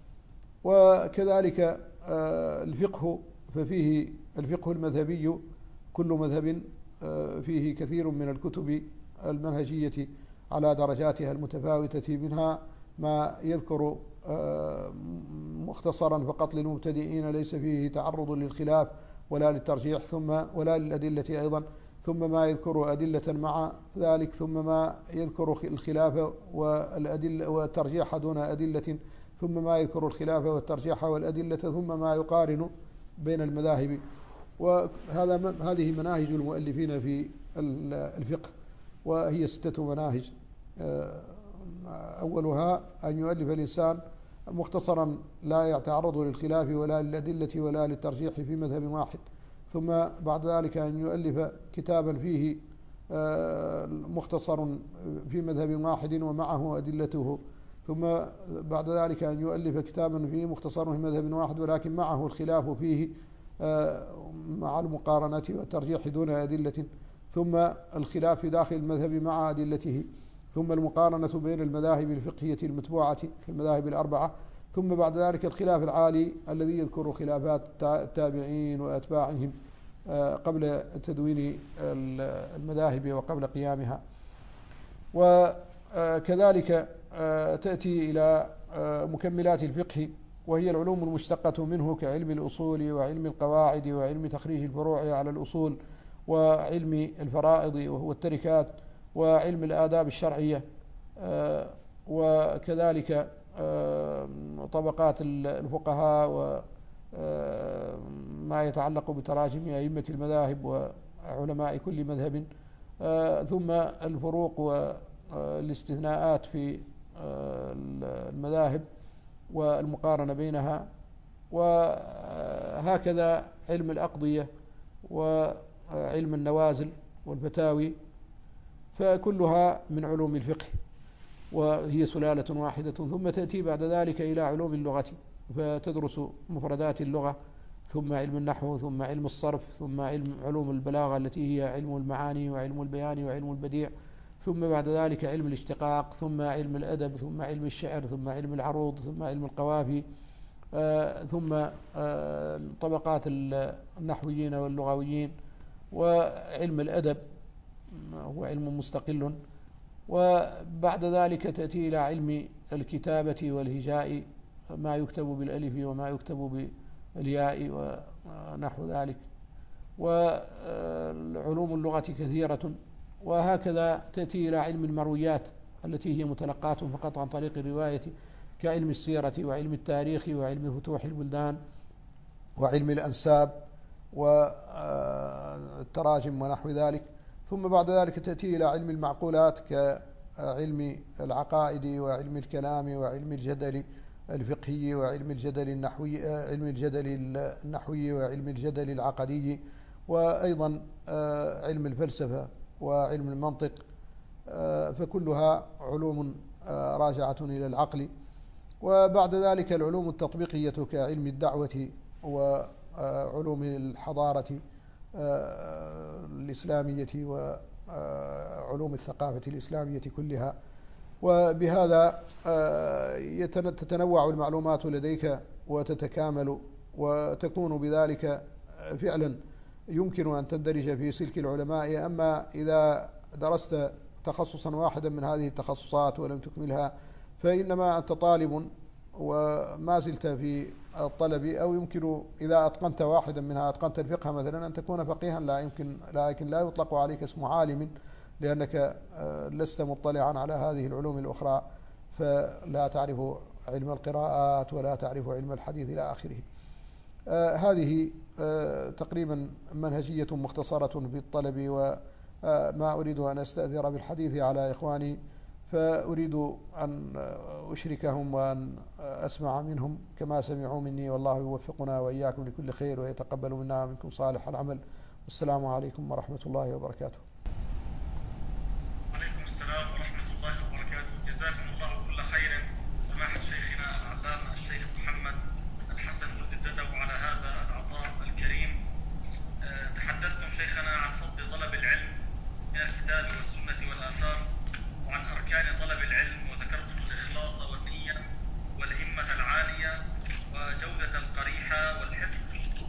وكذلك الفقه، ففيه الفقه المذهبي، كل مذهب فيه كثير من الكتب المنهجية على درجاتها المتفاوتة، منها ما يذكر مختصرا فقط للمبتدئين ليس فيه تعرض للخلاف ولا للترجيح، ثم ولا للأدلة أيضا، ثم ما يذكر أدلة مع ذلك، ثم ما يذكر الخلاف والأدلة والترجيح دون أدلة، ثم ما يذكر الخلاف والترجيح والأدلة، ثم ما يقارن بين المذاهب. هذه مناهج المؤلفين في الفقه، وهي 6 مناهج. أولها أن يؤلف الإنسان مختصرا لا يتعرض للخلاف ولا للأدلة ولا للترجيح في مذهب واحد، ثم بعد ذلك أن يؤلف كتابا فيه مختصر في مذهب واحد ومعه أدلته، ثم بعد ذلك أن يؤلف كتابا فيه مختصر في مذهب واحد ولكن معه الخلاف فيه مع المقارنة والترجيح دون أدلة، ثم الخلاف في داخل المذهب مع أدلته، ثم المقارنة بين المذاهب الفقهية المتبوعة في المذاهب ال4، ثم بعد ذلك الخلاف العالي الذي يذكر خلافات التابعين وأتباعهم قبل تدوين المذاهب وقبل قيامها. وكذلك تأتي إلى مكملات الفقه، وهي العلوم المشتقة منه كعلم الأصول وعلم القواعد وعلم تخريج الفروع على الأصول وعلم الفرائض وهو التركات وعلم الآداب الشرعية، وكذلك طبقات الفقهاء وما يتعلق بتراجم أئمة المذاهب وعلماء كل مذهب، ثم الفروق والاستثناءات في المذاهب والمقارنة بينها، وهكذا علم الأقضية علم النوازل والفتاوي، فكلها من علوم الفقه، وهي سلالة واحدة. ثم تأتي بعد ذلك إلى علوم اللغة، فتدرس مفردات اللغة، ثم علم النحو، ثم علم الصرف، ثم علوم البلاغة التي هي علم المعاني وعلم البيان وعلم البديع، ثم بعد ذلك علم الاشتقاق، ثم علم الأدب، ثم علم الشعر، ثم علم العروض، ثم علم القوافي، ثم طبقات النحويين واللغويين، وعلم الأدب هو علم مستقل. وبعد ذلك تأتي إلى علم الكتابة والهجاء، ما يكتب بالألف وما يكتب بالياء ونحو ذلك. وعلوم اللغة كثيرة. وهكذا تأتي إلى علم المرويات التي هي متلقاة فقط عن طريق الرواية، كعلم السيرة وعلم التاريخ وعلم فتوح البلدان وعلم الأنساب والتراجم ونحو ذلك. ثم بعد ذلك تأتي إلى علم المعقولات كعلم العقائد وعلم الكلام وعلم الجدل الفقهي وعلم الجدل النحوي، علم الجدل النحوي وعلم الجدل العقدي، وأيضا علم الفلسفة وعلم المنطق، فكلها علوم راجعة إلى العقل. وبعد ذلك العلوم التطبيقية كعلم الدعوة وعلوم الحضارة الإسلامية وعلوم الثقافة الإسلامية كلها. وبهذا تتنوع المعلومات لديك وتتكامل، وتكون بذلك فعلا يمكن أن تندرج في سلك العلماء. أما إذا درست تخصصا واحدا من هذه التخصصات ولم تكملها، فإنما أنت طالب وما زلت في الطلب، أو يمكن إذا أتقنت واحدا منها، أتقنت الفقه مثلا، أن تكون فقيها، لكن لا يطلق عليك اسم عالم، لأنك لست مطلعا على هذه العلوم الأخرى، فلا تعرف علم القراءات ولا تعرف علم الحديث إلى آخره. هذه تقريبا منهجية مختصرة في الطلب، وما أريد أن أستأثر بالحديث على إخواني، فأريد أن أشركهم وأن أسمع منهم كما سمعوا مني، والله يوفقنا وإياكم لكل خير ويتقبل منا ومنكم صالح العمل. والسلام عليكم ورحمة الله وبركاته. وعليكم السلام ورحمة الله وبركاته. جزاكم الله كل خير سماحة شيخنا العلامة الشيخ محمد الحسن ولد الددو على هذا العطاء الكريم. تحدثتم شيخنا عن فضل طلب العلم من الكتاب والسنة والآثار، وعن أركان طلب العلم، وذكرتم الإخلاص والنية والهمة العالية وجودة القريحة والحفظ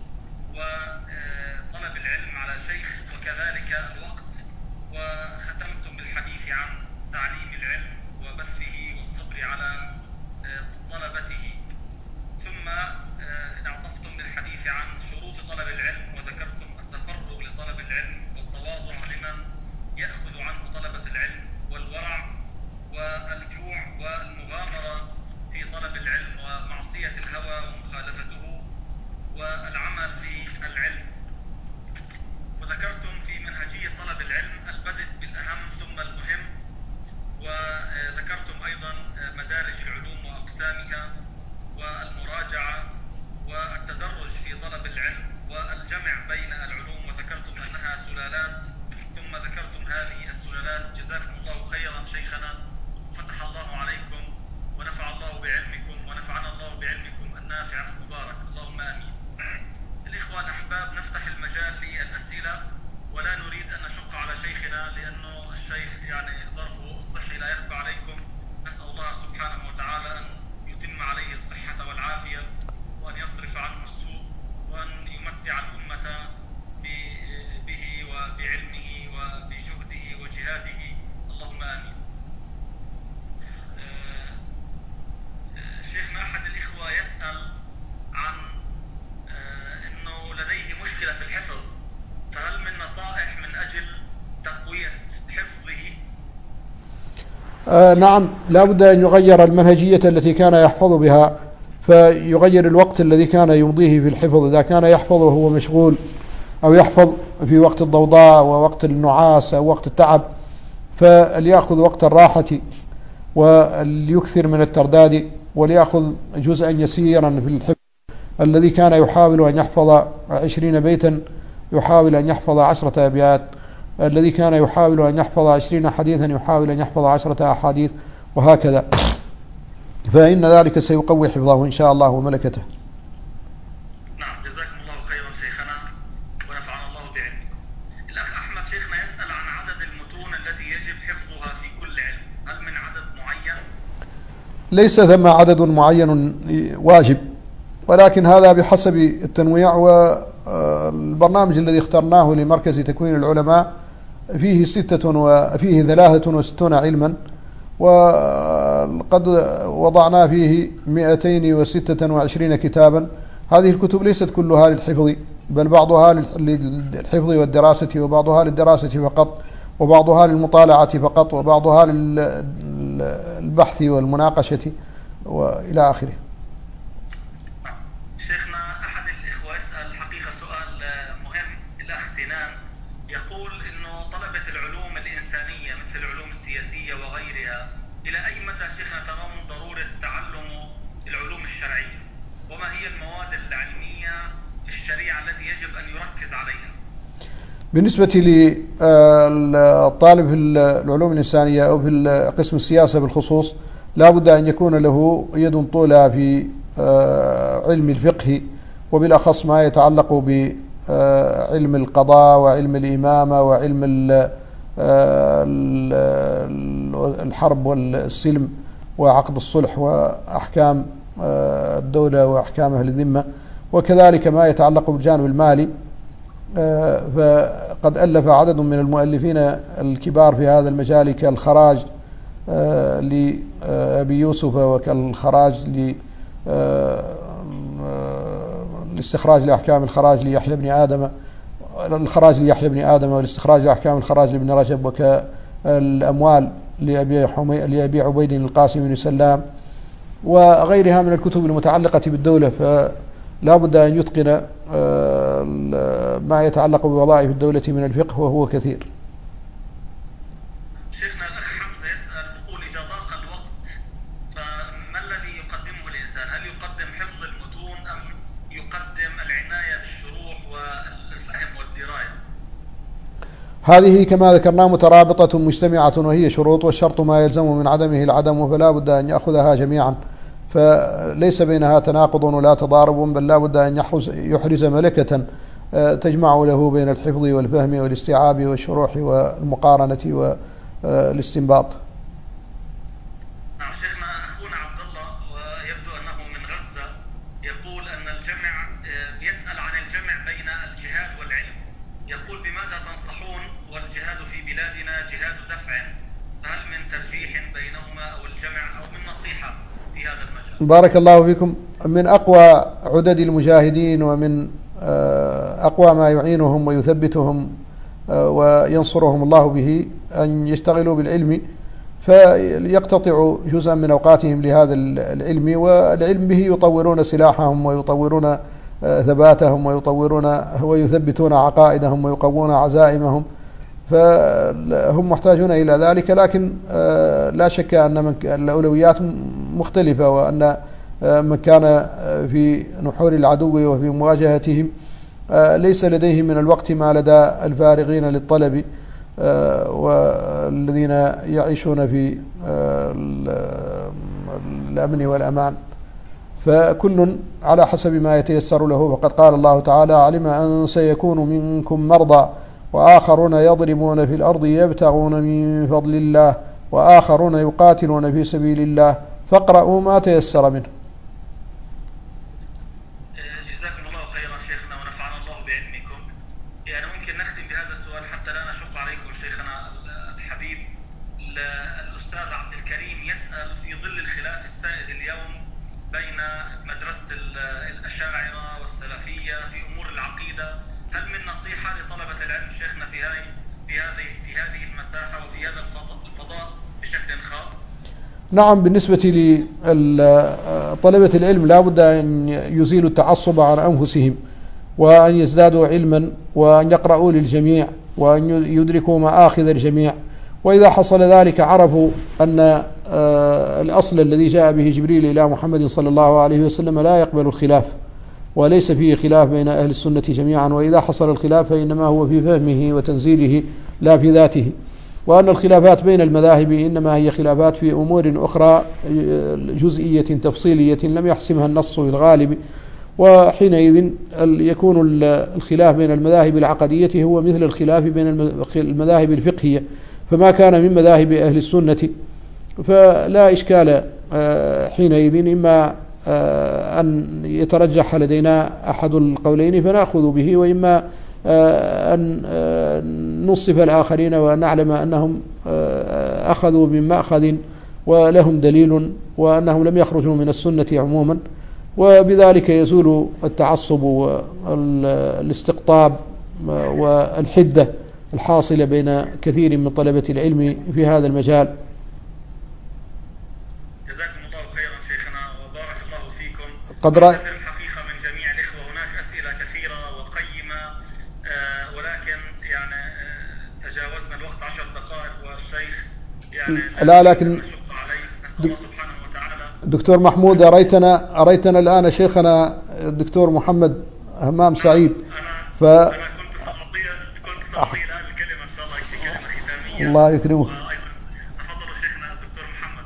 وطلب العلم على شيخ، وكذلك الوقت، وختمتم بالحديث عن تعليم العلم وبثه والصبر على طلبته، ثم اعطفتم بالحديث عن شروط طلب العلم، وذكرتم التفرغ لطلب العلم والتواضع لمن يأخذ عنه طلبة العلم، والورع والجوع والمغامرة في طلب العلم ومعصية الهوى ومخالفته والعمل بالعلم. وذكرتم في منهجية طلب العلم البدء بالأهم ثم المهم، وذكرتم أيضا مدارج العلوم وأقسامها والمراجعة والتدرج في طلب العلم والجمع بين العلوم، وذكرتم أنها سلالات، ثم ذكرتم هذه السلالات. جزاكم الله خيرا شيخنا، فتح الله عليكم ونفع الله بعلمكم ونفعنا الله بعلمكم النافع المبارك، اللهم آمين. الإخوة الأحباب، نفتح المجال للأسئلة، ولا نريد أن نشق على شيخنا لأنه الشيخ يعني ظرفه الصحي لا يخفى عليكم. نسأل الله سبحانه وتعالى أن يتم عليه الصحة والعافية، وأن يصرف عنه السوء، وأن يمتع الأمة به وبعلمه وبجهده وجهاده، اللهم آمين. شيخنا، أحد الإخوة يسأل عن أنه لديه مشكلة في الحفظ، فهل من نصائح من أجل تقوية حفظه؟ نعم، لا بد أن يغير المنهجية التي كان يحفظ بها، فيغير الوقت الذي كان يمضيه في الحفظ. إذا كان يحفظ وهو مشغول، أو يحفظ في وقت الضوضاء ووقت النعاس أو وقت التعب، فليأخذ وقت الراحة وليكثر من الترداد، وليأخذ جزءا يسيرا في الحفظ. الذي كان يحاول أن يحفظ 20 بيتا يحاول أن يحفظ 10 أبيات، الذي كان يحاول أن يحفظ 20 حديثا يحاول أن يحفظ 10 أحاديث، وهكذا. فإن ذلك سيقوي حفظه إن شاء الله وملكته. نعم، جزاكم الله خيرا شيخنا ونفعنا الله بعلمكم. الأخ أحمد شيخنا يسأل عن عدد المتون التي يجب حفظها في كل علم، هل من عدد معين؟ ليس ثم عدد معين واجب، ولكن هذا بحسب التنويع. والبرنامج الذي اخترناه لمركز تكوين العلماء فيه 63 علما، وقد وضعنا فيه 226 كتابا. هذه الكتب ليست كلها للحفظ، بل بعضها للحفظ والدراسة، وبعضها للدراسة فقط، وبعضها للمطالعة فقط، وبعضها للبحث والمناقشة وإلى آخره. شيخنا أحد الإخوة يسأل حقيقة سؤال مهم، الأخ سنان يقول إنه طلبة العلوم الإنسانية مثل العلوم السياسية وغيرها إلى أي مدى شيخنا ترون ضرورة تعلم العلوم الشرعية، وما هي المواد العلمية في الشريعة التي يجب أن يركز عليها؟ بالنسبة للطالب في العلوم الإنسانية أو في قسم السياسة بالخصوص، لا بد أن يكون له يد طولى في علم الفقه، وبالأخص ما يتعلق بعلم القضاء وعلم الإمامة وعلم الحرب والسلم وعقد الصلح وأحكام الدولة وأحكام أهل الذمة، وكذلك ما يتعلق بالجانب المالي. فقد ألف عدد من المؤلفين الكبار في هذا المجال كالخراج لأبي يوسف، وكالخراج الاستخراج لأحكام الخراج ليحيى بن آدم، والاستخراج لأحكام الخراج لابن رجب، وكالأموال لأبي عبيد القاسم بن سلام، وغيرها من الكتب المتعلقة بالدولة. فلا بد أن يتقن ما يتعلق بوظائف الدولة من الفقه، وهو كثير. شيخنا الأخ حمزة يسأل يقول إذا ضاق الوقت فما الذي يقدمه الإنسان؟ هل يقدم حفظ المتون أم يقدم العناية بالشروح والفهم والدراية؟ هذه كما ذكرنا مترابطة مجتمعة، وهي شروط، والشرط ما يلزم من عدمه العدم، فلا بد أن يأخذها جميعا، فليس بينها تناقض ولا تضارب، بل لا بد أن يحرز ملكة تجمع له بين الحفظ والفهم والاستيعاب والشروح والمقارنة والاستنباط. نعم شيخنا، أخونا عبد الله ويبدو أنه من غزة يقول أن الجمع يسأل عن الجمع بين الجهاد والعلم، يقول بماذا تنصحون والجهاد في بلادنا جهاد دفع، فهل من ترجيح بينهما أو الجمع أو من نصيحة في هذا المجال؟ بارك الله فيكم. من أقوى عدد المجاهدين ومن أقوى ما يعينهم ويثبتهم وينصرهم الله به أن يشتغلوا بالعلم، فيقتطعوا جزءا من أوقاتهم لهذا العلم، والعلم به يطورون سلاحهم ويطورون ثباتهم ويثبتون عقائدهم ويقوون عزائمهم، فهم محتاجون إلى ذلك. لكن لا شك أن الأولويات مختلفة، وأن من كان في نحور العدو وفي مواجهتهم ليس لديهم من الوقت ما لدى الفارغين للطلب والذين يعيشون في الأمن والأمان، فكل على حسب ما يتيسر له. وقد قال الله تعالى: علم أن سيكون منكم مرضى وآخرون يضربون في الأرض يبتغون من فضل الله وآخرون يقاتلون في سبيل الله فاقرؤوا ما تيسر منه. جزاكم الله خيرا شيخنا ونفعنا الله بعلمكم. يعني ممكن نختم بهذا السؤال حتى لا نشق عليكم شيخنا الحبيب. الأستاذ عبد الكريم يسأل في ظل الخلاف السائد اليوم بين مدرسة الأشاعرة والسلفية في أمور العقيدة، هل من نصيحة لطلبة العلم شيخنا في هذه المساحة وفي هذا الفضاء بشكل خاص؟ نعم، بالنسبة لطلبة العلم لا بد أن يزيلوا التعصب عن أنفسهم، وأن يزدادوا علما، وأن يقرأوا للجميع، وأن يدركوا مآخذ الجميع. وإذا حصل ذلك عرفوا أن الأصل الذي جاء به جبريل إلى محمد صلى الله عليه وسلم لا يقبل الخلاف، وليس فيه خلاف بين أهل السنة جميعا، وإذا حصل الخلاف فإنما هو في فهمه وتنزيله لا في ذاته، وأن الخلافات بين المذاهب إنما هي خلافات في أمور أخرى جزئية تفصيلية لم يحسمها النص في الغالب، وحينئذ يكون الخلاف بين المذاهب العقدية هو مثل الخلاف بين المذاهب الفقهية، فما كان من مذاهب أهل السنة فلا إشكال حينئذ، إما أن يترجح لدينا أحد القولين فنأخذ به، وإما أن نصف الآخرين وأن نعلم أنهم أخذوا من مأخذ ولهم دليل وأنهم لم يخرجوا من السنة عموما، وبذلك يزول التعصب والاستقطاب والحدة الحاصلة بين كثير من طلبة العلم في هذا المجال. جزاكم الله خيرا شيخنا وبارك الله فيكم. الحقيقة من جميع الإخوة هناك أسئلة كثيرة وقيمة، ولكن يعني تجاوزنا الوقت 10 دقائق، والشيخ يعني لا لكن الله سبحانه وتعالى. دكتور محمود أريتنا الآن شيخنا الدكتور محمد همام سعيد. أنا كنت سأعطي الآن الكلمة إن شاء الله في كلمة ختامية. الله يكرمك. تفضل شيخنا الدكتور محمد.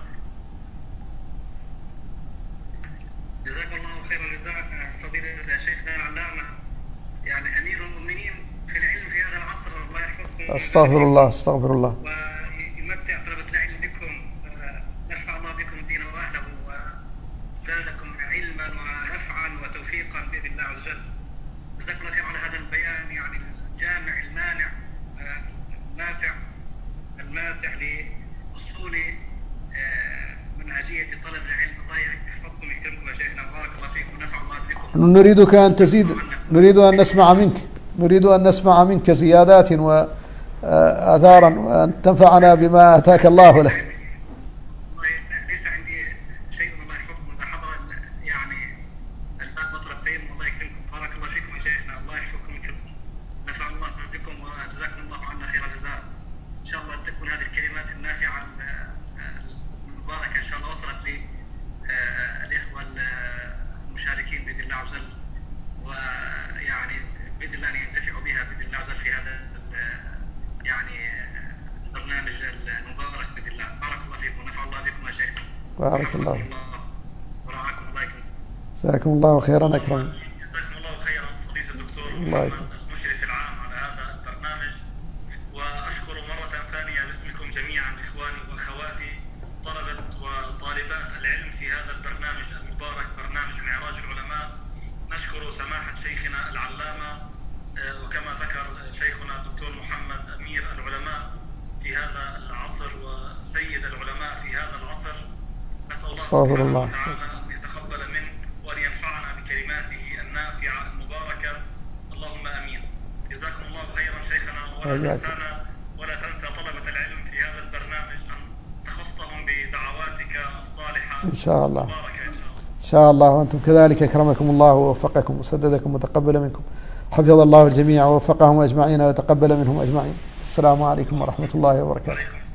جزاكم الله خير الجزاء فضيلة شيخنا العلامة، يعني أمير المؤمنين في العلم في هذا العصر، الله يحفظكم. أستغفر الله أستغفر الله. ويمتع طلبة العلم بكم، نفع الله بكم الدين وأهله، وزادكم علما ونفعا وتوفيقا بإذن الله عز وجل. جزاكم الله خير على هذا البيان يعني الجامع المانع الماتع لأصول منهجية طلب العلم. الله يحفظكم ويكرمكم يا شيخنا، بارك الله فيكم ونفع الله بكم. نريدك أن تزيد، نريد أن نسمع منك زيادات وآثارا، وأن تنفعنا بما أتاك الله له. ليس عندي شيء، الله يحفظكم. إذا حضر يعني الباب مطلب تيم، الله يكرمكم، بارك الله فيكم يا شيخنا، الله يحفظكم ويكرمكم، نفع الله بكم وجزاكم الله عنا خير الجزاء. إن شاء الله تكون هذه الكلمات النافعة المباركة إن شاء الله وصلت للإخوة المشاركين بإذن الله عز وجل، ويعني بإذن الله أن ينتفعوا بها بإذن الله عز وجل في هذا يعني البرنامج المبارك بإذن الله. بارك الله فيكم ونفع الله بكم يا شيخ. بارك الله ورعاكم الله يكرمكم. جزاكم الله خيرا أكرم. جزاكم الله خيرا فضيلة الدكتور الله محمد المشرف العام على هذا البرنامج، وأشكر مرة ثانية باسمكم جميعا إخواني وأخواتي طلبة وطالبات العلم في هذا البرنامج المبارك، برنامج معراج العلماء. نشكر سماحة شيخنا العلامة، وكما ذكر شيخنا الدكتور محمد أمير العلماء في هذا العصر وسيد العلماء في هذا العصر. نسأل الله سبحانه وتعالى أن يتقبل منه وأن ينفعنا بكلماته النافعة المباركة، اللهم آمين. جزاكم الله خيرا شيخنا، ولا تنسى طلبة العلم في هذا البرنامج أن تخصهم بدعواتك الصالحة إن شاء الله. مباركة إن شاء الله، وأنتم كذلك أكرمكم الله ووفقكم وسددكم وتقبل منكم. حفظ الله الجميع ووفقهم أجمعين وتقبل منهم أجمعين. السلام عليكم ورحمة الله وبركاته.